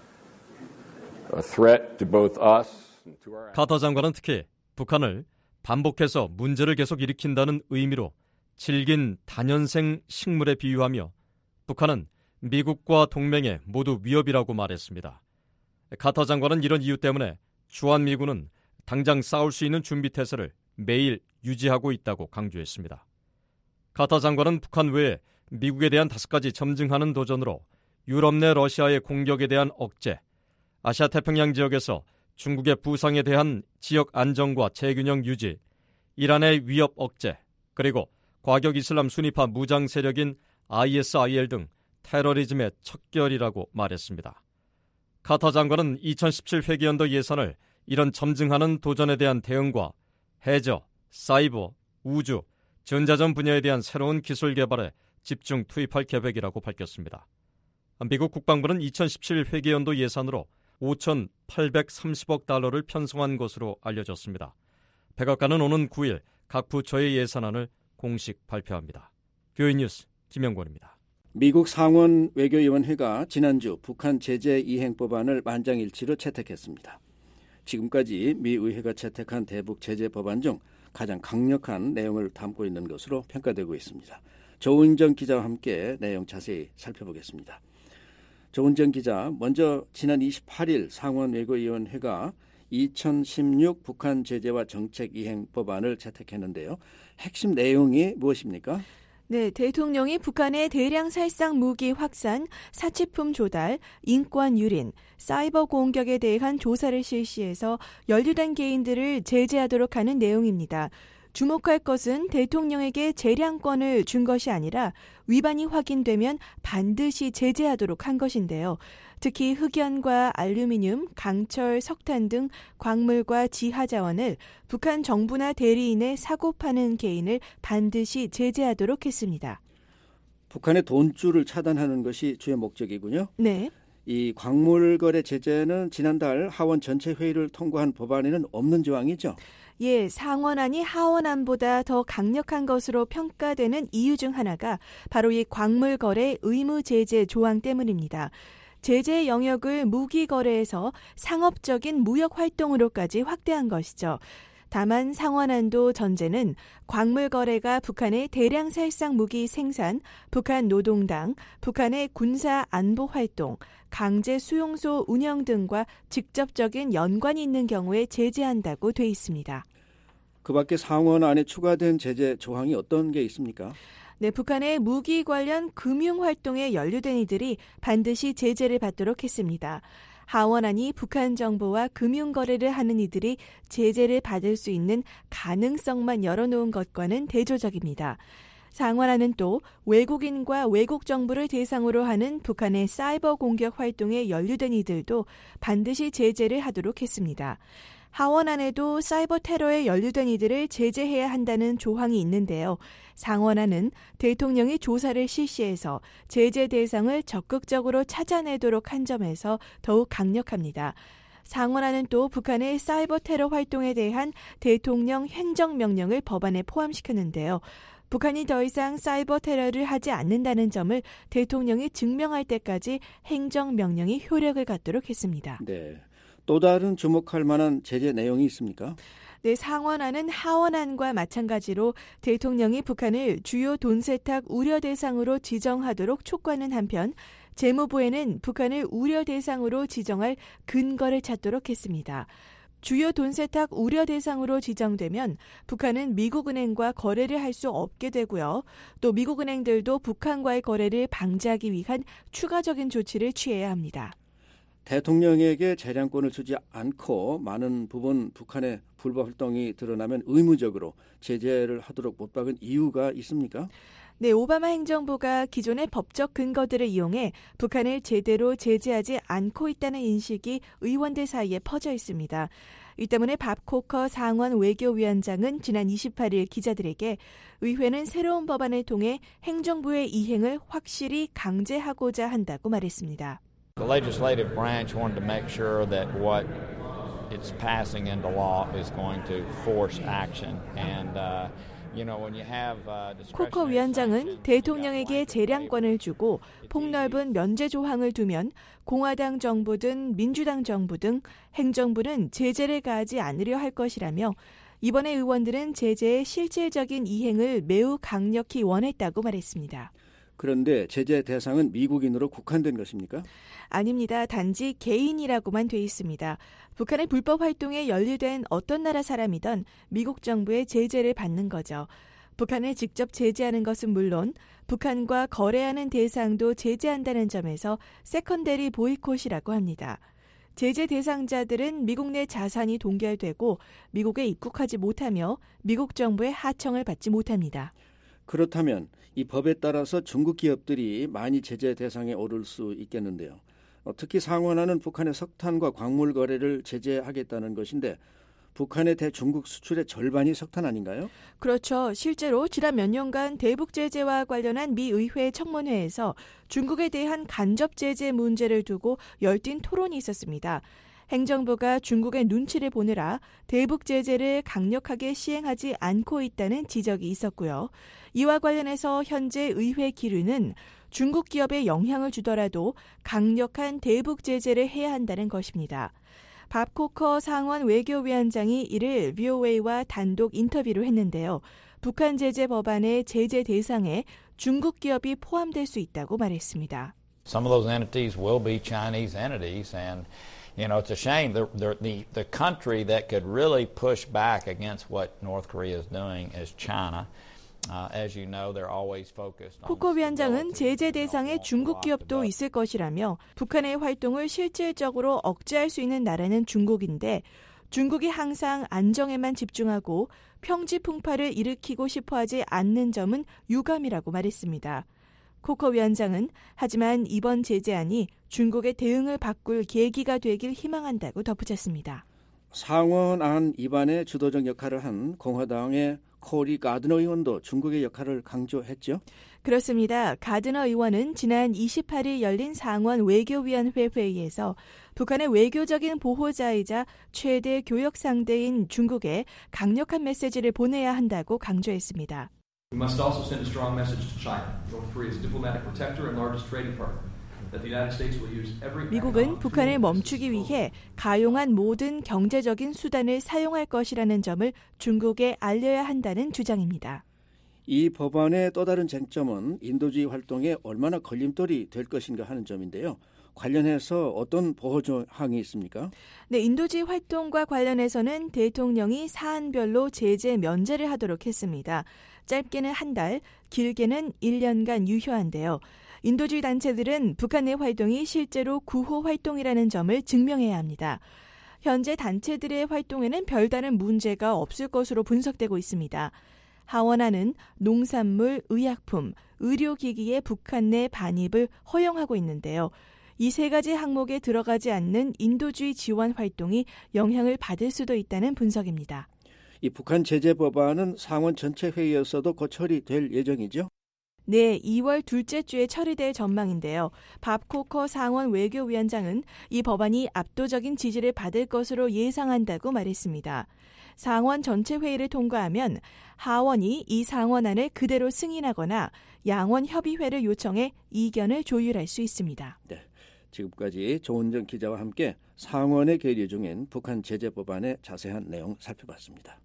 [SPEAKER 13] a threat to both us and to our.
[SPEAKER 12] 카터 장관은 특히 북한을 반복해서 문제를 계속 일으킨다는 의미로 질긴 다년생 식물에 비유하며 북한은 미국과 동맹에 모두 위협이라고 말했습니다. 카터 장관은 이런 이유 때문에 주한미군은 당장 싸울 수 있는 준비태세를 매일 유지하고 있다고 강조했습니다. 카터 장관은 북한 외에 미국에 대한 5가지 점증하는 도전으로 유럽 내 러시아의 공격에 대한 억제, 아시아 태평양 지역에서 중국의 부상에 대한 지역 안정과 재균형 유지, 이란의 위협 억제, 그리고 과격 이슬람 순위파 무장 세력인 ISIL 등 테러리즘의 척결이라고 말했습니다. 카터 장관은 2017 회계연도 예산을 이런 점증하는 도전에 대한 대응과 해저, 사이버, 우주, 전자전 분야에 대한 새로운 기술 개발에 집중 투입할 계획이라고 밝혔습니다. 미국 국방부는 2017 회계연도 예산으로 5,830억 달러를 편성한 것으로 알려졌습니다. 백악관은 오는 9일 각 부처의 예산안을 공식 발표합니다. VOA 뉴스 김영권입니다.
[SPEAKER 3] 미국 상원 외교위원회가 지난주 북한 제재 이행 법안을 만장일치로 채택했습니다. 지금까지 미 의회가 채택한 대북 제재 법안 중 가장 강력한 내용을 담고 있는 것으로 평가되고 있습니다. 조은정 기자와 함께 내용 자세히 살펴보겠습니다. 조은정 기자, 먼저 지난 28일 상원외교위원회가 2016 북한 제재와 정책 이행 법안을 채택했는데요. 핵심 내용이 무엇입니까?
[SPEAKER 14] 네, 대통령이 북한의 대량 살상 무기 확산, 사치품 조달, 인권 유린, 사이버 공격에 대한 조사를 실시해서 연루된 개인들을 제재하도록 하는 내용입니다. 주목할 것은 대통령에게 재량권을 준 것이 아니라 위반이 확인되면 반드시 제재하도록 한 것인데요. 특히 흑연과 알루미늄, 강철, 석탄 등 광물과 지하자원을 북한 정부나 대리인에 사고 파는 개인을 반드시 제재하도록 했습니다.
[SPEAKER 3] 북한의 돈줄을 차단하는 것이 주요 목적이군요.
[SPEAKER 14] 네.
[SPEAKER 3] 이 광물 거래 제재는 지난달 하원 전체 회의를 통과한 법안에는 없는 조항이죠?
[SPEAKER 14] 예, 상원안이 하원안보다 더 강력한 것으로 평가되는 이유 중 하나가 바로 이 광물 거래 의무 제재 조항 때문입니다. 제재 영역을 무기 거래에서 상업적인 무역 활동으로까지 확대한 것이죠. 다만 상원안도 전제는 광물 거래가 북한의 대량 살상 무기 생산, 북한 노동당, 북한의 군사 안보 활동, 강제 수용소 운영 등과 직접적인 연관이 있는 경우에 제재한다고 돼 있습니다.
[SPEAKER 3] 그 밖에 상원안에 추가된 제재 조항이 어떤 게 있습니까?
[SPEAKER 14] 네, 북한의 무기 관련 금융 활동에 연루된 이들이 반드시 제재를 받도록 했습니다. 하원안이 북한 정보와 금융 거래를 하는 이들이 제재를 받을 수 있는 가능성만 열어놓은 것과는 대조적입니다. 상원안은 또 외국인과 외국 정부를 대상으로 하는 북한의 사이버 공격 활동에 연루된 이들도 반드시 제재를 하도록 했습니다. 하원안에도 사이버 테러에 연루된 이들을 제재해야 한다는 조항이 있는데요. 상원안은 대통령이 조사를 실시해서 제재 대상을 적극적으로 찾아내도록 한 점에서 더욱 강력합니다. 상원안은 또 북한의 사이버 테러 활동에 대한 대통령 행정명령을 법안에 포함시켰는데요. 북한이 더 이상 사이버 테러를 하지 않는다는 점을 대통령이 증명할 때까지 행정명령이 효력을 갖도록 했습니다.
[SPEAKER 3] 네. 또 다른 주목할 만한 제재 내용이 있습니까?
[SPEAKER 14] 네, 상원안은 하원안과 마찬가지로 대통령이 북한을 주요 돈 세탁 우려 대상으로 지정하도록 촉구하는 한편 재무부에는 북한을 우려 대상으로 지정할 근거를 찾도록 했습니다. 주요 돈 세탁 우려 대상으로 지정되면 북한은 미국은행과 거래를 할 수 없게 되고요. 또 미국은행들도 북한과의 거래를 방지하기 위한 추가적인 조치를 취해야 합니다.
[SPEAKER 3] 대통령에게 재량권을 주지 않고 많은 부분 북한의 불법 활동이 드러나면 의무적으로 제재를 하도록 못 박은 이유가 있습니까?
[SPEAKER 14] 네, 오바마 행정부가 기존의 법적 근거들을 이용해 북한을 제대로 제재하지 않고 있다는 인식이 의원들 사이에 퍼져 있습니다. 이 때문에 밥 코커 상원 외교위원장은 지난 28일 기자들에게 의회는 새로운 법안을 통해 행정부의 이행을 확실히 강제하고자 한다고 말했습니다.
[SPEAKER 15] The legislative branch wanted to make sure that what it's passing into law is going to force action. And, when you have
[SPEAKER 14] 코커 위원장은 대통령에게 재량권을 주고 폭넓은 면제 조항을 두면 공화당 정부든 민주당 정부 등 행정부는 제재를 가하지 않으려 할 것이라며 이번에 의원들은 제재의 실질적인 이행을 매우 강력히 원했다고 말했습니다.
[SPEAKER 3] 그런데 제재 대상은 미국인으로 국한된 것입니까?
[SPEAKER 14] 아닙니다. 단지 개인이라고만 돼 있습니다. 북한의 불법 활동에 연루된 어떤 나라 사람이든 미국 정부의 제재를 받는 거죠. 북한을 직접 제재하는 것은 물론 북한과 거래하는 대상도 제재한다는 점에서 세컨데리 보이콧이라고 합니다. 제재 대상자들은 미국 내 자산이 동결되고 미국에 입국하지 못하며 미국 정부의 하청을 받지 못합니다.
[SPEAKER 3] 그렇다면 이 법에 따라서 중국 기업들이 많이 제재 대상에 오를 수 있겠는데요. 특히 상원안은 북한의 석탄과 광물 거래를 제재하겠다는 것인데 북한의 대중국 수출의 절반이 석탄 아닌가요?
[SPEAKER 14] 그렇죠. 실제로 지난 몇 년간 대북 제재와 관련한 미 의회 청문회에서 중국에 대한 간접 제재 문제를 두고 열띤 토론이 있었습니다. 행정부가 중국의 눈치를 보느라 대북 제재를 강력하게 시행하지 않고 있다는 지적이 있었고요. 이와 관련해서 현재 의회 기류는 중국 기업에 영향을 주더라도 강력한 대북 제재를 해야 한다는 것입니다. 밥 코커 상원 외교위원장이 이를 VOA와 단독 인터뷰를 했는데요. 북한 제재 법안의 제재 대상에 중국 기업이 포함될 수 있다고 말했습니다.
[SPEAKER 15] Some of those entities will be Chinese entities, and it's a shame. The country that could really push back against what North Korea is doing is China. As you know, they're always focused on.
[SPEAKER 14] 코커 위원장은 제재 대상에 중국 기업도 있을 것이라며 북한의 활동을 실질적으로 억제할 수 있는 나라는 중국인데 중국이 항상 안정에만 집중하고 평지 풍파를 일으키고 싶어하지 않는 점은 유감이라고 말했습니다. 코커 위원장은 하지만 이번 제재안이 중국의 대응을 바꿀 계기가 되길 희망한다고 덧붙였습니다.
[SPEAKER 3] 상원안 입안에 주도적 역할을 한 공화당의 코리 가드너 의원도 중국의 역할을 강조했죠?
[SPEAKER 14] 그렇습니다. 가드너 의원은 지난 28일 열린 상원 외교위원회 회의에서 북한의 외교적인 보호자이자 최대 교역 상대인 중국에 강력한 메시지를 보내야 한다고 강조했습니다.
[SPEAKER 16] We must also send a strong message to China, North Korea's diplomatic protector and largest trading partner. 미국은 북한을 멈추기 위해 가용한 모든 경제적인 수단을 사용할 것이라는 점을 중국에 알려야 한다는 주장입니다.
[SPEAKER 3] 이 법안의 또 다른 쟁점은 인도주의 활동에 얼마나 걸림돌이 될 것인가 하는 점인데요. 관련해서 어떤 보호 조항이 있습니까?
[SPEAKER 14] 네, 인도주의 활동과 관련해서는 대통령이 사안별로 제재 면제를 하도록 했습니다. 짧게는 한 달, 길게는 1년간 유효한데요. 인도주의 단체들은 북한 내 활동이 실제로 구호 활동이라는 점을 증명해야 합니다. 현재 단체들의 활동에는 별다른 문제가 없을 것으로 분석되고 있습니다. 하원안은 농산물, 의약품, 의료기기의 북한 내 반입을 허용하고 있는데요. 이 세 가지 항목에 들어가지 않는 인도주의 지원 활동이 영향을 받을 수도 있다는 분석입니다.
[SPEAKER 3] 이 북한 제재 법안은 상원 전체 회의에서도 곧 처리될 예정이죠?
[SPEAKER 14] 네, 2월 둘째 주에 처리될 전망인데요. 밥 코커 상원 외교위원장은 이 법안이 압도적인 지지를 받을 것으로 예상한다고 말했습니다. 상원 전체 회의를 통과하면 하원이 이 상원안을 그대로 승인하거나 양원 협의회를 요청해 이견을 조율할 수 있습니다.
[SPEAKER 3] 네, 지금까지 조은정 기자와 함께 상원의 계류 중인 북한 제재 법안의 자세한 내용 살펴봤습니다.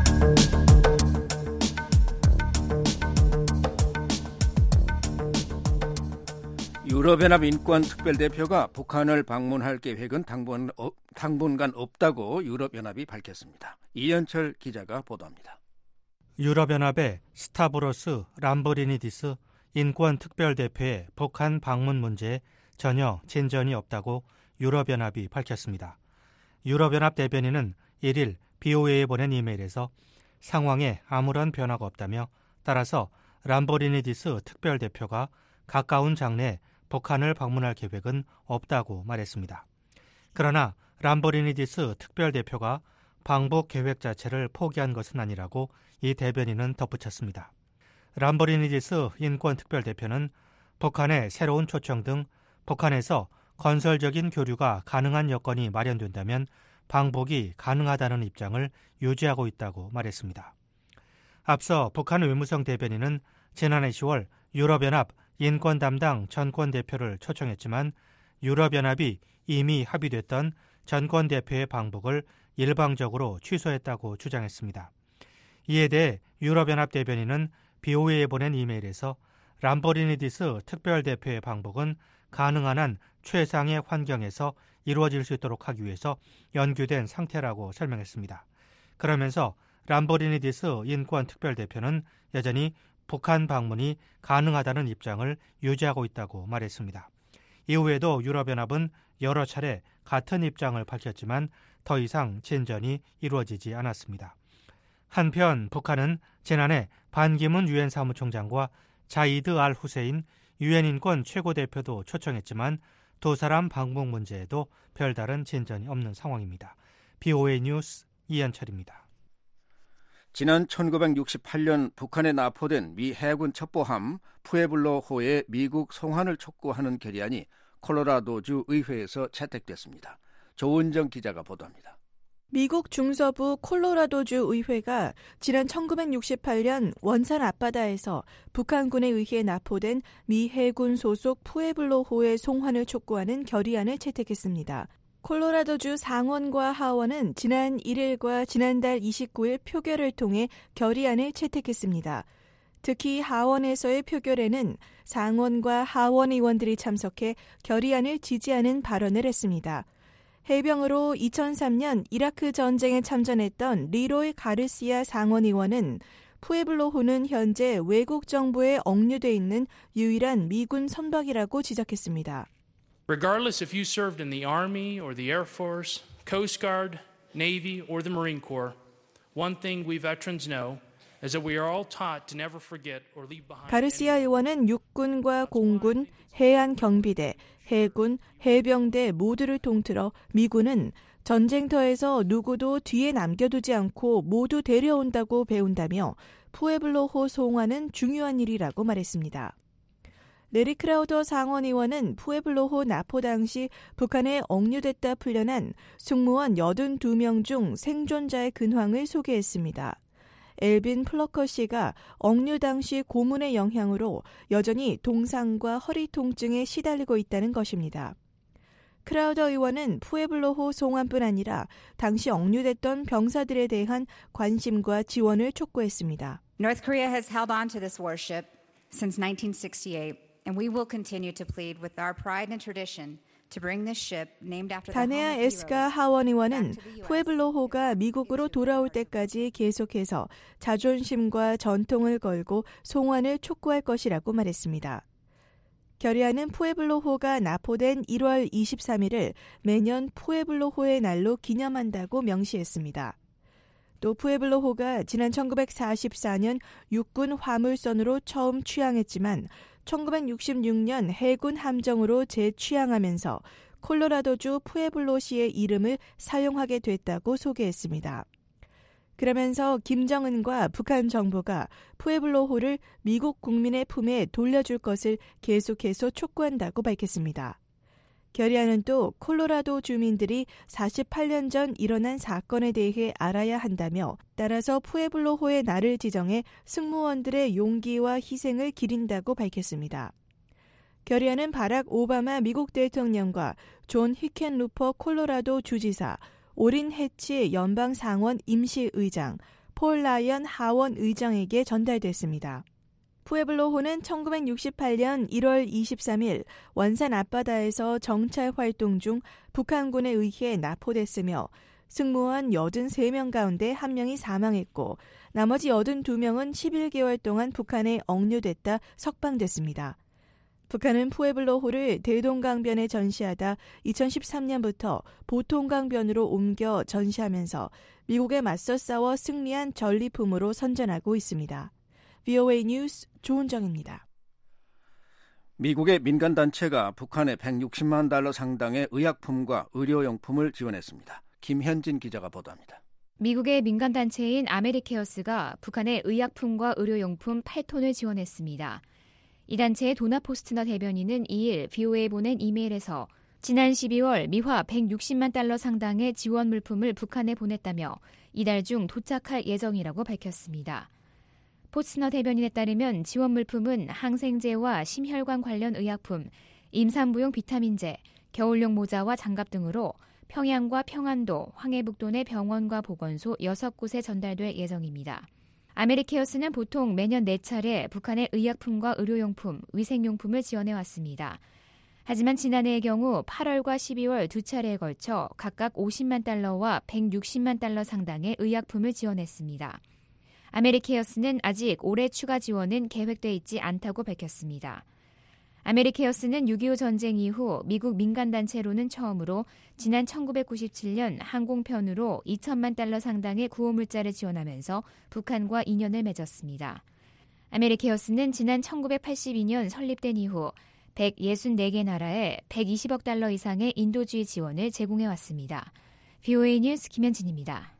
[SPEAKER 3] 유럽연합 인권특별대표가 북한을 방문할 계획은 당분간 없다고 유럽연합이 밝혔습니다. 이현철 기자가 보도합니다.
[SPEAKER 2] 유럽연합의 스타브로스 람브리니디스 인권특별대표의 북한 방문 문제에 전혀 진전이 없다고 유럽연합이 밝혔습니다. 유럽연합 대변인은 1일 BOA에 보낸 이메일에서 상황에 아무런 변화가 없다며 따라서 람브리니디스 특별대표가 가까운 장래에 북한을 방문할 계획은 없다고 말했습니다. 그러나 람브리니디스 특별대표가 방북 계획 자체를 포기한 것은 아니라고 이 대변인은 덧붙였습니다. 람브리니디스 인권특별대표는 북한의 새로운 초청 등 북한에서 건설적인 교류가 가능한 여건이 마련된다면 방북이 가능하다는 입장을 유지하고 있다고 말했습니다. 앞서 북한 외무성 대변인은 지난해 10월 유럽연합 인권 담당 전권 대표를 초청했지만 유럽연합이 이미 합의됐던 전권 대표의 방북을 일방적으로 취소했다고 주장했습니다. 이에 대해 유럽연합 대변인은 BOA에 보낸 이메일에서 람브리니디스 특별대표의 방북은 가능한 한 최상의 환경에서 이루어질 수 있도록 하기 위해서 연규된 상태라고 설명했습니다. 그러면서 람브리니디스 인권특별대표는 여전히 북한 방문이 가능하다는 입장을 유지하고 있다고 말했습니다. 이후에도 유럽연합은 여러 차례 같은 입장을 밝혔지만 더 이상 진전이 이루어지지 않았습니다. 한편 북한은 지난해 반기문 유엔 사무총장과 자이드 알 후세인 유엔 인권 최고대표도 초청했지만 두 사람 방북 문제에도 별다른 진전이 없는 상황입니다. BOA 뉴스 이현철입니다.
[SPEAKER 3] 지난 1968년 북한에 납포된 미 해군 첩보함 푸에블로호의 미국 송환을 촉구하는 결의안이 콜로라도주 의회에서 채택됐습니다. 조은정 기자가 보도합니다.
[SPEAKER 14] 미국 중서부 콜로라도주 의회가 지난 1968년 원산 앞바다에서 북한군에 의해 납포된 미 해군 소속 푸에블로호의 송환을 촉구하는 결의안을 채택했습니다. 콜로라도주 상원과 하원은 지난 1일과 지난달 29일 표결을 통해 결의안을 채택했습니다. 특히 하원에서의 표결에는 상원과 하원 의원들이 참석해 결의안을 지지하는 발언을 했습니다. 해병으로 2003년 이라크 전쟁에 참전했던 리로이 가르시아 상원 의원은 푸에블로호는 현재 외국 정부에 억류돼 있는 유일한 미군 선박이라고 지적했습니다.
[SPEAKER 17] Regardless if you served in the Army or the Air Force, Coast Guard, Navy, or the Marine Corps, one thing we veterans know is that we are all taught to never forget or leave behind.
[SPEAKER 14] 가르시아 의원은 육군과 공군, 해안 경비대, 해군, 해병대 모두를 통틀어 미군은 전쟁터에서 누구도 뒤에 남겨두지 않고 모두 데려온다고 배운다며 푸에블로호 송환은 중요한 일이라고 말했습니다. 레리 크라우더 상원 의원은 푸에블로호 납포 당시 북한에 억류됐다 풀려난 승무원 82명 중 생존자의 근황을 소개했습니다. 엘빈 플러커 씨가 억류 당시 고문의 영향으로 여전히 동상과 허리 통증에 시달리고 있다는 것입니다. 크라우더 의원은 푸에블로호 송환뿐 아니라 당시 억류됐던 병사들에 대한 관심과 지원을 촉구했습니다.
[SPEAKER 18] North Korea has held on to this warship since 1968, and we will continue to plead with our pride and tradition to bring this ship named after the
[SPEAKER 14] 다네아 에스가 하원 의원은 푸에블로호가 미국으로 돌아올 때까지 계속해서 자존심과 전통을 걸고 송환을 촉구할 것이라고 말했습니다. 결의안은 푸에블로호가 납포된 1월 23일을 매년 푸에블로호의 날로 기념한다고 명시했습니다. 또 푸에블로호가 지난 1944년 육군 화물선으로 처음 취항했지만 1966년 해군 함정으로 재취항하면서 콜로라도주 푸에블로시의 이름을 사용하게 됐다고 소개했습니다. 그러면서 김정은과 북한 정부가 푸에블로호를 미국 국민의 품에 돌려줄 것을 계속해서 촉구한다고 밝혔습니다. 결의안은 또 콜로라도 주민들이 48년 전 일어난 사건에 대해 알아야 한다며 따라서 푸에블로호의 날을 지정해 승무원들의 용기와 희생을 기린다고 밝혔습니다. 결의안은 바락 오바마 미국 대통령과 존 히켄루퍼 콜로라도 주지사, 오린 해치 연방상원 임시의장, 폴 라이언 하원 의장에게 전달됐습니다. 푸에블로호는 1968년 1월 23일 원산 앞바다에서 정찰 활동 중 북한군에 의해 납포됐으며 승무원 83명 가운데 1명이 사망했고 나머지 82명은 11개월 동안 북한에 억류됐다 석방됐습니다. 북한은 푸에블로호를 대동강변에 전시하다 2013년부터 보통강변으로 옮겨 전시하면서 미국에 맞서 싸워 승리한 전리품으로 선전하고 있습니다. VOA 뉴스 조은정입니다.
[SPEAKER 3] 미국의 민간단체가 북한에 160만 달러 상당의 의약품과 의료용품을 지원했습니다. 김현진 기자가 보도합니다.
[SPEAKER 19] 미국의 민간단체인 아메리케어스가 북한에 의약품과 의료용품 8톤을 지원했습니다. 이 단체의 도나 포스트너 대변인은 2일 VOA에 보낸 이메일에서 지난 12월 미화 160만 달러 상당의 지원 물품을 북한에 보냈다며 이달 중 도착할 예정이라고 밝혔습니다. 포스트너 대변인에 따르면 지원 물품은 항생제와 심혈관 관련 의약품, 임산부용 비타민제, 겨울용 모자와 장갑 등으로 평양과 평안도, 황해북도 내 병원과 보건소 6곳에 전달될 예정입니다. 아메리케어스는 보통 매년 4차례 북한의 의약품과 의료용품, 위생용품을 지원해왔습니다. 하지만 지난해의 경우 8월과 12월 2차례에 걸쳐 각각 50만 달러와 160만 달러 상당의 의약품을 지원했습니다. 아메리케어스는 아직 올해 추가 지원은 계획돼 있지 않다고 밝혔습니다. 아메리케어스는 6.25 전쟁 이후 미국 민간단체로는 처음으로 지난 1997년 항공편으로 2천만 달러 상당의 구호물자를 지원하면서 북한과 인연을 맺었습니다. 아메리케어스는 지난 1982년 설립된 이후 164개 나라에 120억 달러 이상의 인도주의 지원을 제공해왔습니다. VOA 뉴스 김현진입니다.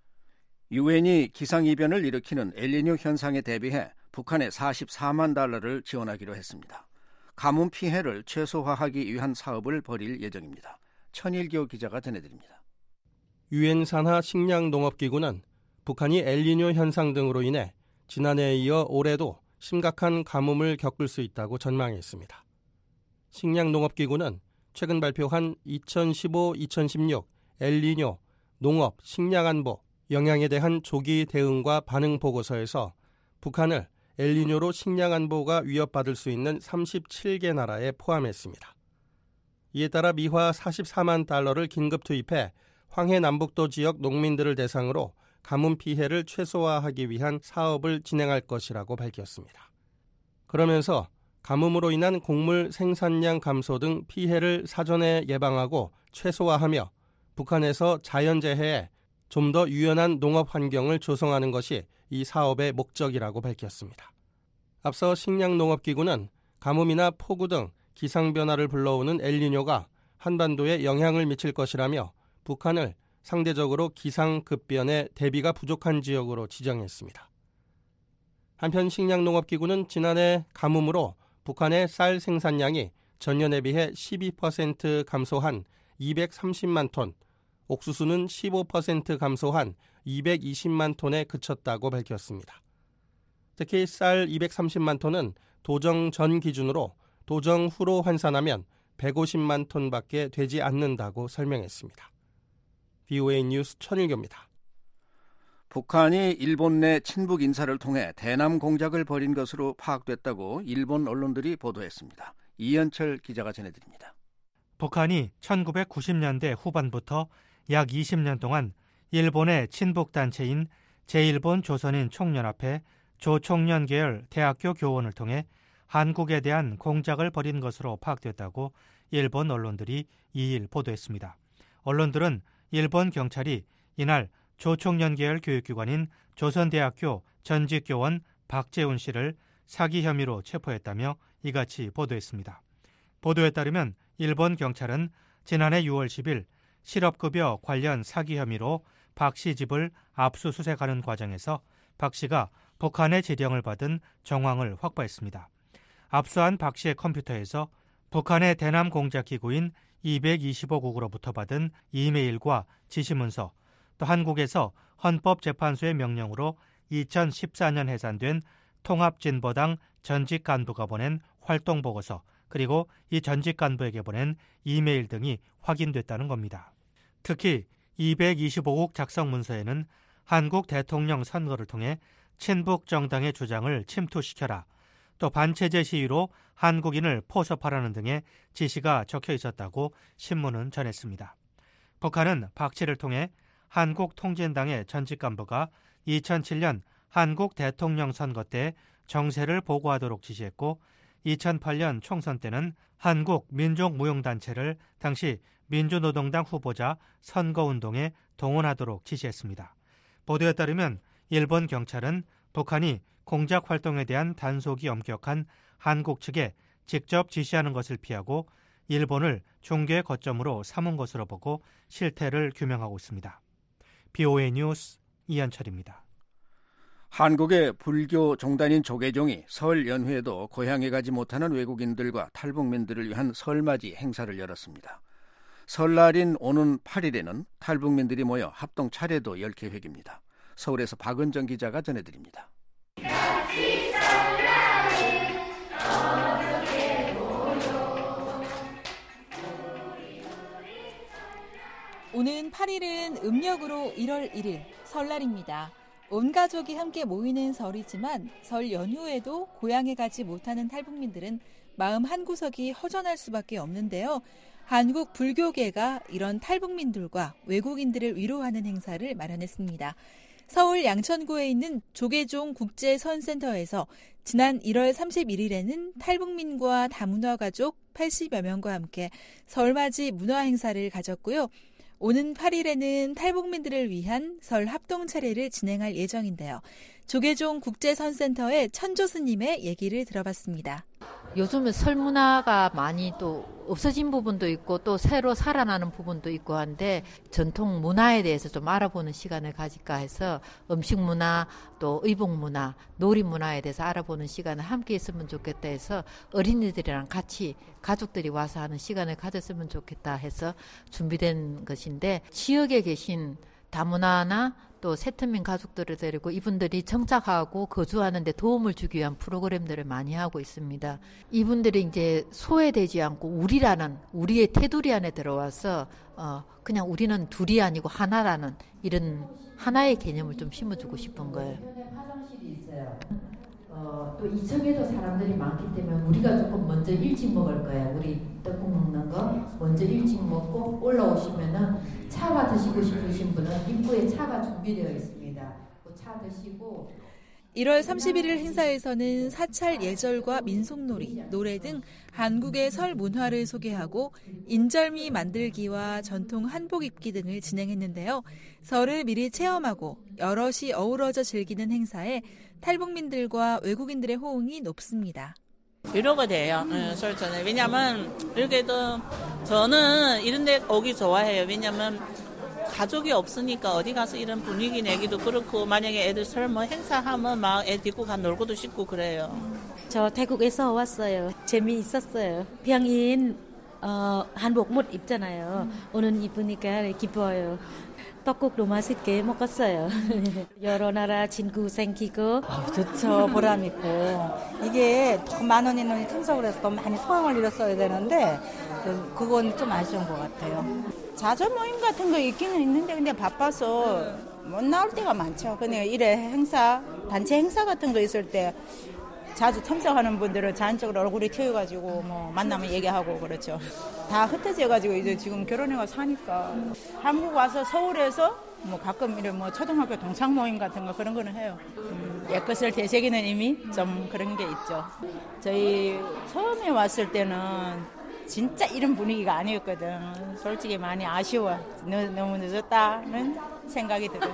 [SPEAKER 3] 유엔이 기상이변을 일으키는 엘니뇨 현상에 대비해 북한에 44만 달러를 지원하기로 했습니다. 가뭄 피해를 최소화하기 위한 사업을 벌일 예정입니다. 천일교 기자가 전해드립니다.
[SPEAKER 2] 유엔 산하 식량농업기구는 북한이 엘니뇨 현상 등으로 인해 지난해에 이어 올해도 심각한 가뭄을 겪을 수 있다고 전망했습니다. 식량농업기구는 최근 발표한 2015-2016 엘니뇨 농업 식량안보 영향에 대한 조기 대응과 반응 보고서에서 북한을 엘니뇨로 식량안보가 위협받을 수 있는 37개 나라에 포함했습니다. 이에 따라 미화 44만 달러를 긴급 투입해 황해 남북도 지역 농민들을 대상으로 가뭄 피해를 최소화하기 위한 사업을 진행할 것이라고 밝혔습니다. 그러면서 가뭄으로 인한 곡물 생산량 감소 등 피해를 사전에 예방하고 최소화하며 북한에서 자연재해에 좀 더 유연한 농업 환경을 조성하는 것이 이 사업의 목적이라고 밝혔습니다. 앞서 식량농업기구는 가뭄이나 폭우 등 기상변화를 불러오는 엘니뇨가 한반도에 영향을 미칠 것이라며 북한을 상대적으로 기상급변에 대비가 부족한 지역으로 지정했습니다. 한편 식량농업기구는 지난해 가뭄으로 북한의 쌀 생산량이 전년에 비해 12% 감소한 230만 톤, 옥수수는 15% 감소한 220만 톤에 그쳤다고 밝혔습니다. 특히 쌀 230만 톤은 도정 전 기준으로 도정 후로 환산하면 150만 톤밖에 되지 않는다고 설명했습니다. VOA 뉴스 천일교입니다.
[SPEAKER 3] 북한이 일본 내 친북 인사를 통해 대남 공작을 벌인 것으로 파악됐다고 일본 언론들이 보도했습니다. 이현철 기자가 전해드립니다.
[SPEAKER 20] 북한이 1990년대 후반부터 약 20년 동안 일본의 친북 단체인 제1본 조선인 총연합회 조총련 계열 대학교 교원을 통해 한국에 대한 공작을 벌인 것으로 파악됐다고 일본 언론들이 2일 보도했습니다. 언론들은 일본 경찰이 이날 조총련 계열 교육기관인 조선대학교 전직교원 박재훈 씨를 사기 혐의로 체포했다며 이같이 보도했습니다. 보도에 따르면 일본 경찰은 지난해 6월 10일 실업급여 관련 사기 혐의로 박 씨 집을 압수수색하는 과정에서 박 씨가 북한의 지령을 받은 정황을 확보했습니다. 압수한 박 씨의 컴퓨터에서 북한의 대남 공작 기구인 225국으로부터 받은 이메일과 지시문서, 또 한국에서 헌법재판소의 명령으로 2014년 해산된 통합진보당 전직 간부가 보낸 활동보고서, 그리고 이 전직 간부에게 보낸 이메일 등이 확인됐다는 겁니다. 특히 225국 작성 문서에는 한국 대통령 선거를 통해 친북 정당의 주장을 침투시켜라, 또 반체제 시위로 한국인을 포섭하라는 등의 지시가 적혀 있었다고 신문은 전했습니다. 북한은 박 씨를 통해 한국통진당의 전직 간부가 2007년 한국 대통령 선거 때 정세를 보고하도록 지시했고 2008년 총선 때는 한국민족무용단체를 당시 민주노동당 후보자 선거운동에 동원하도록 지시했습니다. 보도에 따르면 일본 경찰은 북한이 공작 활동에 대한 단속이 엄격한 한국 측에 직접 지시하는 것을 피하고 일본을 중개 거점으로 삼은 것으로 보고 실태를 규명하고 있습니다. BOA 뉴스 이한철입니다.
[SPEAKER 3] 한국의 불교 종단인 조계종이 설 연휴에도 고향에 가지 못하는 외국인들과 탈북민들을 위한 설맞이 행사를 열었습니다. 설날인 오는 8일에는 탈북민들이 모여 합동 차례도 열 계획입니다. 서울에서 박은정 기자가 전해드립니다.
[SPEAKER 21] 오는 8일은 음력으로 1월 1일 설날입니다. 온 가족이 함께 모이는 설이지만 설 연휴에도 고향에 가지 못하는 탈북민들은 마음 한구석이 허전할 수밖에 없는데요. 한국 불교계가 이런 탈북민들과 외국인들을 위로하는 행사를 마련했습니다. 서울 양천구에 있는 조계종 국제선센터에서 지난 1월 31일에는 탈북민과 다문화 가족 80여 명과 함께 설맞이 문화 행사를 가졌고요. 오는 8일에는 탈북민들을 위한 설 합동 차례를 진행할 예정인데요. 조계종 국제선센터의 천조스님의 얘기를 들어봤습니다.
[SPEAKER 22] 요즘은 설 문화가 많이 또 없어진 부분도 있고 또 새로 살아나는 부분도 있고 한데 전통 문화에 대해서 좀 알아보는 시간을 가질까 해서 음식 문화, 또 의복 문화, 놀이 문화에 대해서 알아보는 시간을 함께 했으면 좋겠다 해서 어린이들이랑 같이 가족들이 와서 하는 시간을 가졌으면 좋겠다 해서 준비된 것인데 지역에 계신 다문화나 또 또 세트민 가족들을 데리고 이분들이 정착하고 거주하는 데 도움을 주기 위한 프로그램들을 많이 하고 있습니다. 이분들이 이제 소외되지 않고 우리의 테두리 안에 들어와서 그냥 우리는 둘이 아니고 하나라는 이런 하나의 개념을 좀 심어주고 싶은 거예요. 화장실이 있어요. 또 2층에도 사람들이 많기 때문에 우리가 조금 먼저 일찍 먹을 거예요. 우리 떡국 먹는 거 먼저 일찍 먹고 올라오시면은 차가 드시고 싶으신 분은 입구에 차가 준비되어 있습니다. 그 차 드시고
[SPEAKER 21] 1월 31일 행사에서는 사찰 예절과 민속놀이, 노래 등 한국의 설 문화를 소개하고 인절미 만들기와 전통 한복 입기 등을 진행했는데요. 설을 미리 체험하고 여럿이 어우러져 즐기는 행사에 탈북민들과 외국인들의 호응이 높습니다.
[SPEAKER 1] 위로가 돼요. 설 전에. 왜냐면 이렇게도 저는 이런 데 오기 좋아해요. 왜냐면 가족이 없으니까 어디 가서 이런 분위기 내기도 그렇고 만약에 애들 설 뭐 행사하면 막 애 데리고 가 놀고도 싶고 그래요.
[SPEAKER 5] 저 태국에서 왔어요. 재미있었어요. 평인 한복 못 입잖아요. 오늘 입으니까 기뻐요. 떡국도 맛있게 먹었어요. 여러 나라 친구 생기고.
[SPEAKER 23] 좋죠. 보람 있고. 이게 더 많은 인원이 참석을 해서 더 많이 소용을 잃었어야 되는데 그건 좀 아쉬운 것 같아요. 자조 모임 같은 거 있기는 있는데 근데 바빠서 못 나올 때가 많죠. 근데 이래 행사, 단체 행사 같은 거 있을 때 자주 참석하는 분들은 자연적으로 얼굴이 튀어가지고 뭐 만나면 얘기하고 그렇죠. 다 흩어져가지고 이제 지금 결혼해가 사니까 한국 와서 서울에서 뭐 가끔 이런 뭐 초등학교 동창 모임 같은 거 그런 거는 해요. 옛것을 되새기는 의미 좀 그런 게 있죠. 저희 처음에 왔을 때는 진짜 이런 분위기가 아니었거든. 솔직히 많이 아쉬워. 너무 늦었다는 생각이 들어요.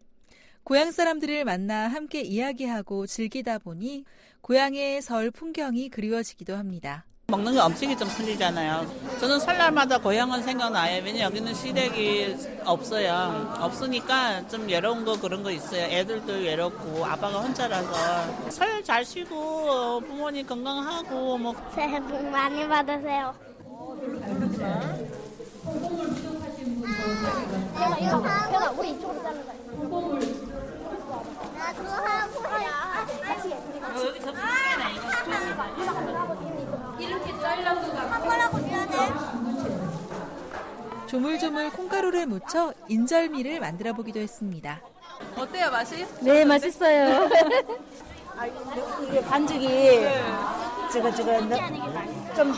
[SPEAKER 21] 고향 사람들을 만나 함께 이야기하고 즐기다 보니 고향의 설 풍경이 그리워지기도 합니다.
[SPEAKER 1] 먹는 게 음식이 좀 틀리잖아요. 저는 설날마다 고향은 생각나요. 왜냐면 여기는 시댁이 없어요. 없으니까 좀 외로운 거 그런 거 있어요. 애들도 외롭고 아빠가 혼자라서 설 잘 쉬고 부모님 건강하고 뭐
[SPEAKER 24] 새해 복 많이 받으세요. 내가 우리 이쪽으로 자는 거야. 나도 하고 같이
[SPEAKER 1] 여기 접시네
[SPEAKER 24] 이렇게 잘라서 한 거라고 미안해.
[SPEAKER 21] 조물조물 콩가루를 묻혀 인절미를 만들어 보기도 했습니다. 어때요, 맛이?
[SPEAKER 5] 네, 맛있어요.
[SPEAKER 23] 이게 반죽이 저거 좀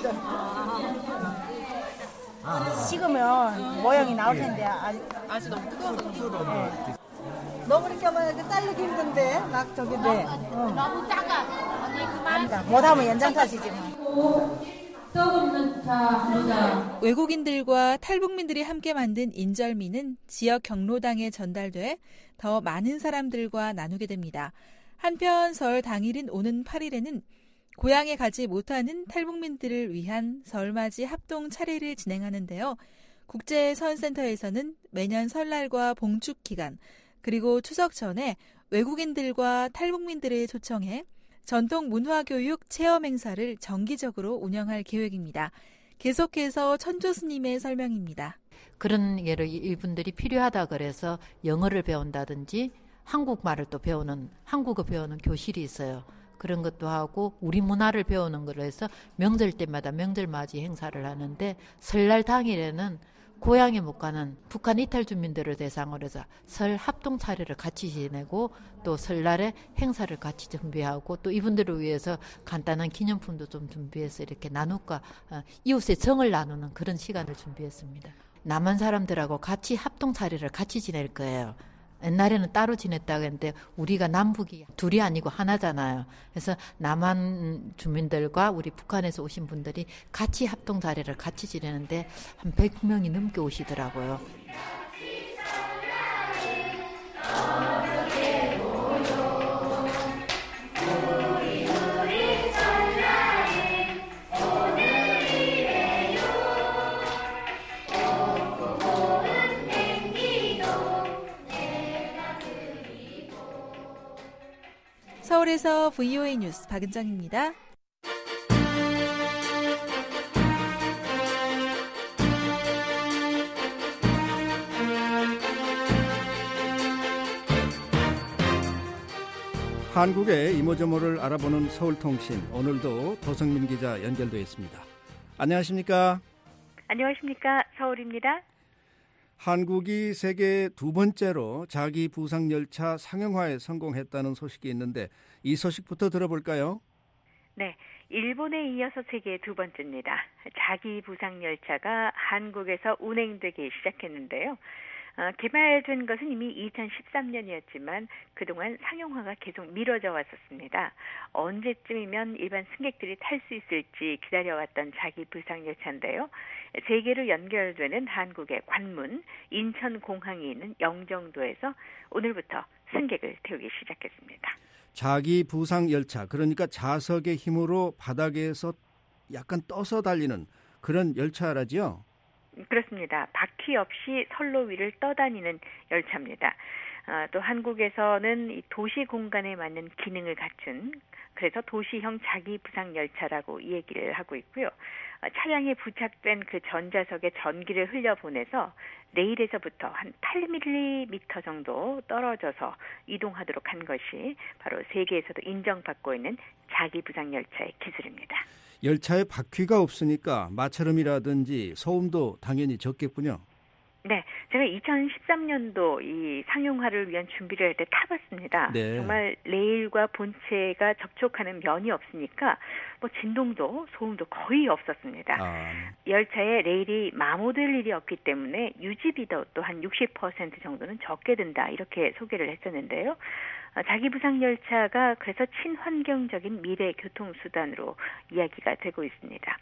[SPEAKER 23] 식으면 모양이 나올 텐데
[SPEAKER 21] 아직 너무 뜨거워서.
[SPEAKER 23] 네. 너무 이렇게 하면 자르기 힘든데 막 저기인데
[SPEAKER 24] 너무 작아. 언니 그만.
[SPEAKER 23] 못하면 연장 탓이지 뭐.
[SPEAKER 21] 외국인들과 탈북민들이 함께 만든 인절미는 지역 경로당에 전달돼 더 많은 사람들과 나누게 됩니다. 한편 설 당일인 오는 8일에는 고향에 가지 못하는 탈북민들을 위한 설맞이 합동 차례를 진행하는데요. 국제선센터에서는 매년 설날과 봉축 기간 그리고 추석 전에 외국인들과 탈북민들을 초청해 전통 문화교육 체험 행사를 정기적으로 운영할 계획입니다. 계속해서 천조 스님의 설명입니다.
[SPEAKER 22] 그런 예로 이분들이 필요하다 그래서 영어를 배운다든지 한국말을 또 배우는 한국어 배우는 교실이 있어요. 그런 것도 하고 우리 문화를 배우는 걸로 해서 명절 때마다 명절 맞이 행사를 하는데 설날 당일에는 고향에 못 가는 북한 이탈 주민들을 대상으로 해서 설 합동 차례를 같이 지내고 또 설날에 행사를 같이 준비하고 또 이분들을 위해서 간단한 기념품도 좀 준비해서 이렇게 나눌까 이웃의 정을 나누는 그런 시간을 준비했습니다. 남한 사람들하고 같이 합동 차례를 같이 지낼 거예요. 옛날에는 따로 지냈다고 했는데 우리가 남북이 둘이 아니고 하나잖아요. 그래서 남한 주민들과 우리 북한에서 오신 분들이 같이 합동 자리를 같이 지내는데 한 100명이 넘게 오시더라고요.
[SPEAKER 21] 서울에서 VOA 뉴스 박은정입니다.
[SPEAKER 3] 한국의 이모저모를 알아보는 서울통신, 오늘도 도성민 기자 연결되어 있습니다. 안녕하십니까?
[SPEAKER 4] 안녕하십니까? 서울입니다.
[SPEAKER 3] 한국이 세계 두 번째로 자기 부상 열차 상용화에 성공했다는 소식이 있는데 이 소식부터 들어볼까요?
[SPEAKER 4] 네, 일본에 이어서 세계 두 번째입니다. 자기 부상 열차가 한국에서 운행되기 시작했는데요. 개발된 것은 이미 2013년이었지만 그동안 상용화가 계속 미뤄져 왔었습니다. 언제쯤이면 일반 승객들이 탈 수 있을지 기다려왔던 자기 부상 열차인데요. 세계로 연결되는 한국의 관문 인천공항이 있는 영종도에서 오늘부터 승객을 태우기 시작했습니다.
[SPEAKER 3] 자기 부상 열차, 그러니까 자석의 힘으로 바닥에서 약간 떠서 달리는 그런 열차라지요?
[SPEAKER 4] 그렇습니다. 바퀴 없이 선로 위를 떠다니는 열차입니다. 또 한국에서는 이 도시 공간에 맞는 기능을 갖춘, 그래서 도시형 자기 부상 열차라고 이 얘기를 하고 있고요. 차량에 부착된 그 전자석에 전기를 흘려보내서 레일에서부터 한 8mm 정도 떨어져서 이동하도록 한 것이 바로 세계에서도 인정받고 있는 자기 부상 열차의 기술입니다.
[SPEAKER 3] 열차에 바퀴가 없으니까 마찰음이라든지 소음도 당연히 적겠군요.
[SPEAKER 4] 네, 제가 2013년도 이 상용화를 위한 준비를 할 때 타봤습니다.
[SPEAKER 3] 네.
[SPEAKER 4] 정말 레일과 본체가 접촉하는 면이 없으니까 뭐 진동도 소음도 거의 없었습니다. 열차에 레일이 마모될 일이 없기 때문에 유지비도 또 한 60% 정도는 적게 든다 이렇게 소개를 했었는데요. 자기 부상 열차가 그래서 친환경적인 미래 교통수단으로 이야기가 되고 있습니다.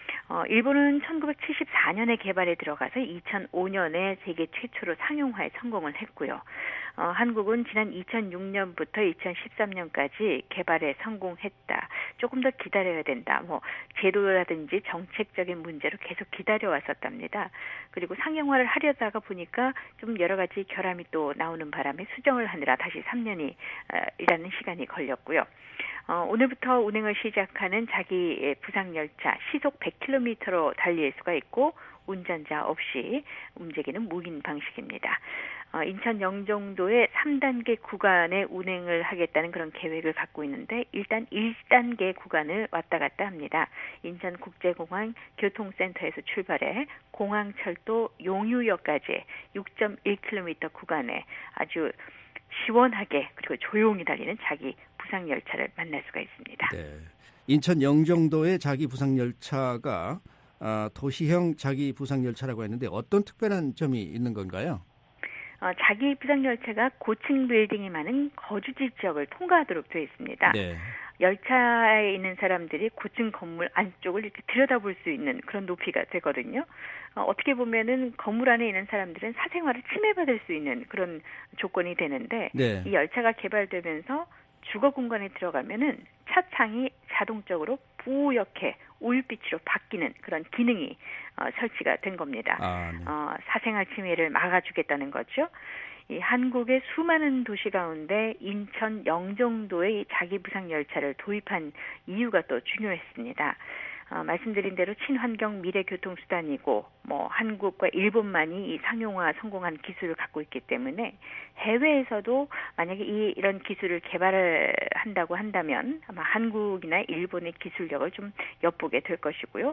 [SPEAKER 4] 일본은 1974년에 개발에 들어가서 2005년에 세계 최초로 상용화에 성공을 했고요. 한국은 지난 2006년부터 2013년까지 개발에 성공했다. 조금 더 기다려야 된다. 제도라든지 정책적인 문제로 계속 기다려왔었답니다. 그리고 상용화를 하려다가 보니까 좀 여러 가지 결함이 또 나오는 바람에 수정을 하느라 다시 3년이라는 시간이 걸렸고요. 오늘부터 운행을 시작하는 자기 부상 열차 시속 100km로 달릴 수가 있고 운전자 없이 움직이는 무인 방식입니다. 인천 영종도의 3단계 구간에 운행을 하겠다는 그런 계획을 갖고 있는데 일단 1단계 구간을 왔다 갔다 합니다. 인천국제공항 교통센터에서 출발해 공항철도 용유역까지 6.1km 구간에 아주 시원하게 그리고 조용히 달리는 자기 부상 열차를 만날 수가 있습니다.
[SPEAKER 3] 네. 인천 영종도의 자기 부상 열차가 도시형 자기 부상 열차라고 했는데 어떤 특별한 점이 있는 건가요?
[SPEAKER 4] 자기 부상 열차가 고층 빌딩이 많은 거주지 지역을 통과하도록 되어 있습니다.
[SPEAKER 3] 네.
[SPEAKER 4] 열차에 있는 사람들이 고층 건물 안쪽을 이렇게 들여다볼 수 있는 그런 높이가 되거든요. 어떻게 보면은 건물 안에 있는 사람들은 사생활을 침해받을 수 있는 그런 조건이 되는데
[SPEAKER 3] 네.
[SPEAKER 4] 이 열차가 개발되면서 주거 공간에 들어가면은 차창이 자동적으로 뿌옇게 우윳빛으로 바뀌는 그런 기능이 설치가 된 겁니다.
[SPEAKER 3] 네.
[SPEAKER 4] 사생활 침해를 막아주겠다는 거죠. 이 한국의 수많은 도시 가운데 인천 영종도의 자기 부상 열차를 도입한 이유가 또 중요했습니다. 말씀드린 대로 친환경 미래 교통수단이고 한국과 일본만이 이 상용화 성공한 기술을 갖고 있기 때문에 해외에서도 만약에 이런 기술을 개발을 한다고 한다면 아마 한국이나 일본의 기술력을 좀 엿보게 될 것이고요.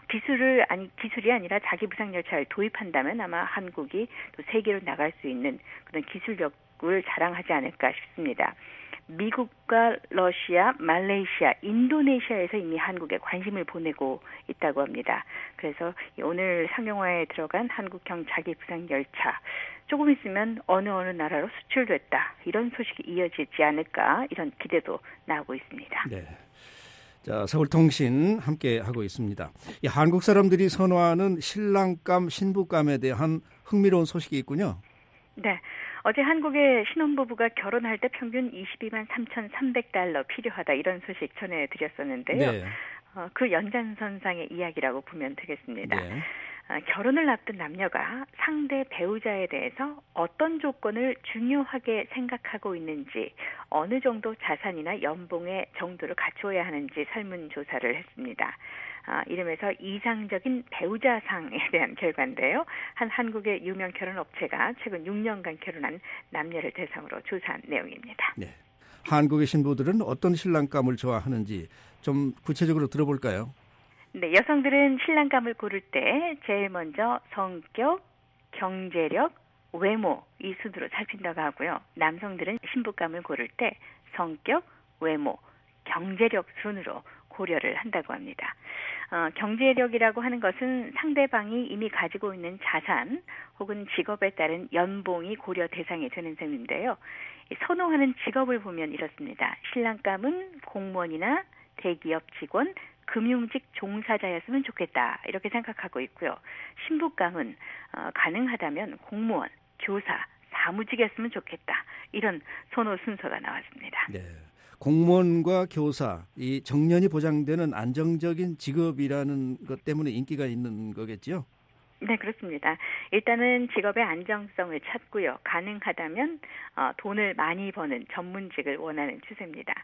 [SPEAKER 4] 기술이 아니라 자기 부상 열차를 도입한다면 아마 한국이 또 세계로 나갈 수 있는 그런 기술력을 자랑하지 않을까 싶습니다. 미국과 러시아, 말레이시아, 인도네시아에서 이미 한국에 관심을 보내고 있다고 합니다. 그래서 오늘 상용화에 들어간 한국형 자기 부상 열차 조금 있으면 어느 나라로 수출됐다. 이런 소식이 이어지지 않을까 이런 기대도 나오고 있습니다.
[SPEAKER 3] 네. 자, 서울통신 함께 하고 있습니다. 이 한국 사람들이 선호하는 신랑감, 신부감에 대한 흥미로운 소식이 있군요.
[SPEAKER 4] 네. 어제 한국의 신혼부부가 결혼할 때 평균 22만 3,300달러 필요하다 이런 소식 전해드렸었는데요.
[SPEAKER 3] 네.
[SPEAKER 4] 그 연장선상의 이야기라고 보면 되겠습니다.
[SPEAKER 3] 네.
[SPEAKER 4] 결혼을 앞둔 남녀가 상대 배우자에 대해서 어떤 조건을 중요하게 생각하고 있는지 어느 정도 자산이나 연봉의 정도를 갖추어야 하는지 설문조사를 했습니다. 이름에서 이상적인 배우자상에 대한 결과인데요. 한 한국의 유명 결혼 업체가 최근 6년간 결혼한 남녀를 대상으로 조사한 내용입니다.
[SPEAKER 3] 네. 한국의 신부들은 어떤 신랑감을 좋아하는지 좀 구체적으로 들어볼까요?
[SPEAKER 4] 네, 여성들은 신랑감을 고를 때 제일 먼저 성격, 경제력, 외모 이 순으로 살핀다고 하고요. 남성들은 신부감을 고를 때 성격, 외모, 경제력 순으로 고려를 한다고 합니다. 경제력이라고 하는 것은 상대방이 이미 가지고 있는 자산 혹은 직업에 따른 연봉이 고려 대상이 되는 셈인데요. 선호하는 직업을 보면 이렇습니다. 신랑감은 공무원이나 대기업 직원, 금융직 종사자였으면 좋겠다 이렇게 생각하고 있고요. 신부감은 가능하다면 공무원, 교사, 사무직이었으면 좋겠다 이런 선호 순서가 나왔습니다.
[SPEAKER 3] 네. 공무원과 교사, 이 정년이 보장되는 안정적인 직업이라는 것 때문에 인기가 있는 거겠죠?
[SPEAKER 4] 네, 그렇습니다. 일단은 직업의 안정성을 찾고요. 가능하다면 돈을 많이 버는 전문직을 원하는 추세입니다.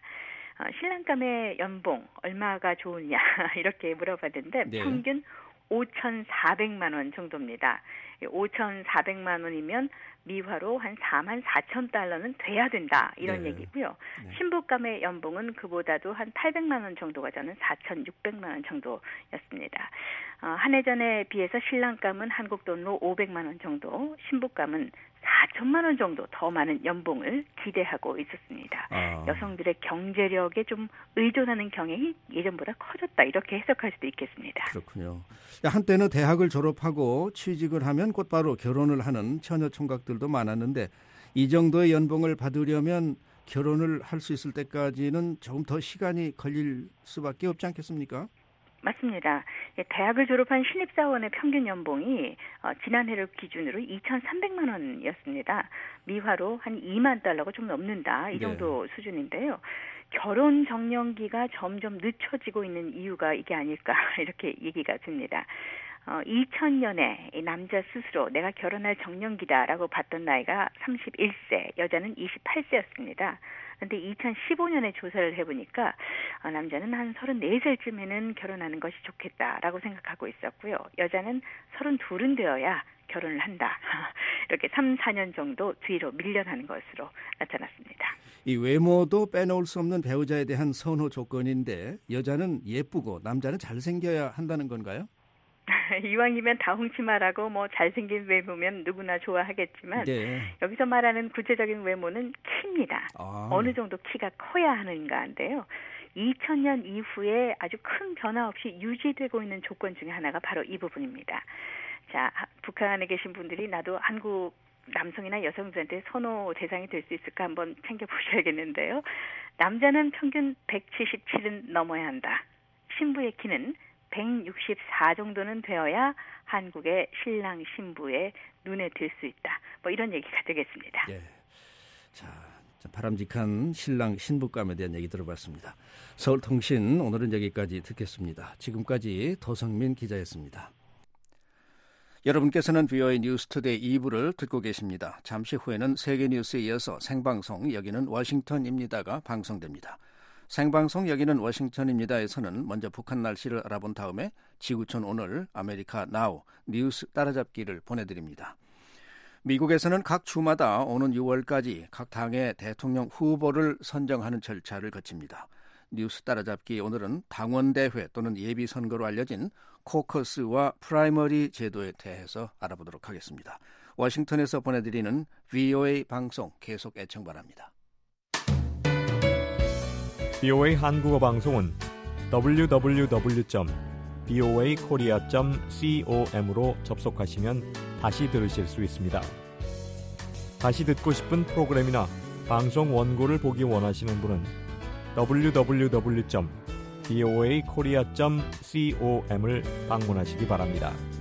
[SPEAKER 4] 신랑감의 연봉 얼마가 좋으냐 이렇게 물어봤는데 네. 평균 5,400만 원 정도입니다. 5,400만 원이면 미화로 한 44,000달러는 돼야 된다 이런 네. 얘기고요. 네. 신부감의 연봉은 그보다도 한 800만 원 정도가 저는 4,600만 원 정도였습니다. 한 해 전에 비해서 신랑감은 한국 돈으로 500만 원 정도, 신부감은 4천만 원 정도 더 많은 연봉을 기대하고 있었습니다. 여성들의 경제력에 좀 의존하는 경향이 예전보다 커졌다 이렇게 해석할 수도 있겠습니다.
[SPEAKER 3] 그렇군요. 한때는 대학을 졸업하고 취직을 하면 곧바로 결혼을 하는 처녀 총각들도 많았는데 이 정도의 연봉을 받으려면 결혼을 할 수 있을 때까지는 조금 더 시간이 걸릴 수밖에 없지 않겠습니까?
[SPEAKER 4] 맞습니다. 대학을 졸업한 신입사원의 평균 연봉이 지난해를 기준으로 2,300만 원이었습니다. 미화로 한 2만 달러가 좀 넘는다. 이 정도 네. 수준인데요. 결혼 정년기가 점점 늦춰지고 있는 이유가 이게 아닐까 이렇게 얘기가 듭니다. 2000년에 남자 스스로 내가 결혼할 정년기다라고 봤던 나이가 31세, 여자는 28세였습니다. 그런데 2015년에 조사를 해보니까 남자는 한 34살쯤에는 결혼하는 것이 좋겠다라고 생각하고 있었고요. 여자는 32은 되어야 결혼을 한다. 이렇게 3, 4년 정도 뒤로 밀려나는 것으로 나타났습니다.
[SPEAKER 3] 이 외모도 빼놓을 수 없는 배우자에 대한 선호 조건인데 여자는 예쁘고 남자는 잘생겨야 한다는 건가요?
[SPEAKER 4] 이왕이면 다 훔치마라고 잘생긴 외모면 누구나 좋아하겠지만 네. 여기서 말하는 구체적인 외모는 키입니다. 어느 정도 키가 커야 하는가인데요. 2000년 이후에 아주 큰 변화 없이 유지되고 있는 조건 중에 하나가 바로 이 부분입니다. 자, 북한에 계신 분들이 나도 한국 남성이나 여성들한테 선호 대상이 될 수 있을까 한번 챙겨보셔야겠는데요. 남자는 평균 177은 넘어야 한다. 신부의 키는 164 정도는 되어야 한국의 신랑 신부의 눈에 들 수 있다. 이런 얘기가 되겠습니다.
[SPEAKER 3] 예. 자, 바람직한 신랑 신부감에 대한 얘기 들어봤습니다. 서울통신 오늘은 여기까지 듣겠습니다. 지금까지 도성민 기자였습니다. 여러분께서는 VOA 뉴스투데이 2부를 듣고 계십니다. 잠시 후에는 세계뉴스에 이어서 생방송 여기는 워싱턴입니다가 방송됩니다. 생방송 여기는 워싱턴입니다에서는 먼저 북한 날씨를 알아본 다음에 지구촌 오늘 아메리카 나우 뉴스 따라잡기를 보내드립니다. 미국에서는 각 주마다 오는 6월까지 각 당의 대통령 후보를 선정하는 절차를 거칩니다. 뉴스 따라잡기 오늘은 당원대회 또는 예비선거로 알려진 코커스와 프라이머리 제도에 대해서 알아보도록 하겠습니다. 워싱턴에서 보내드리는 VOA 방송 계속 애청 바랍니다.
[SPEAKER 12] VOA 한국어 방송은 www.voakorea.com으로 접속하시면 다시 들으실 수 있습니다. 다시 듣고 싶은 프로그램이나 방송 원고를 보기 원하시는 분은 www.voakorea.com을 방문하시기 바랍니다.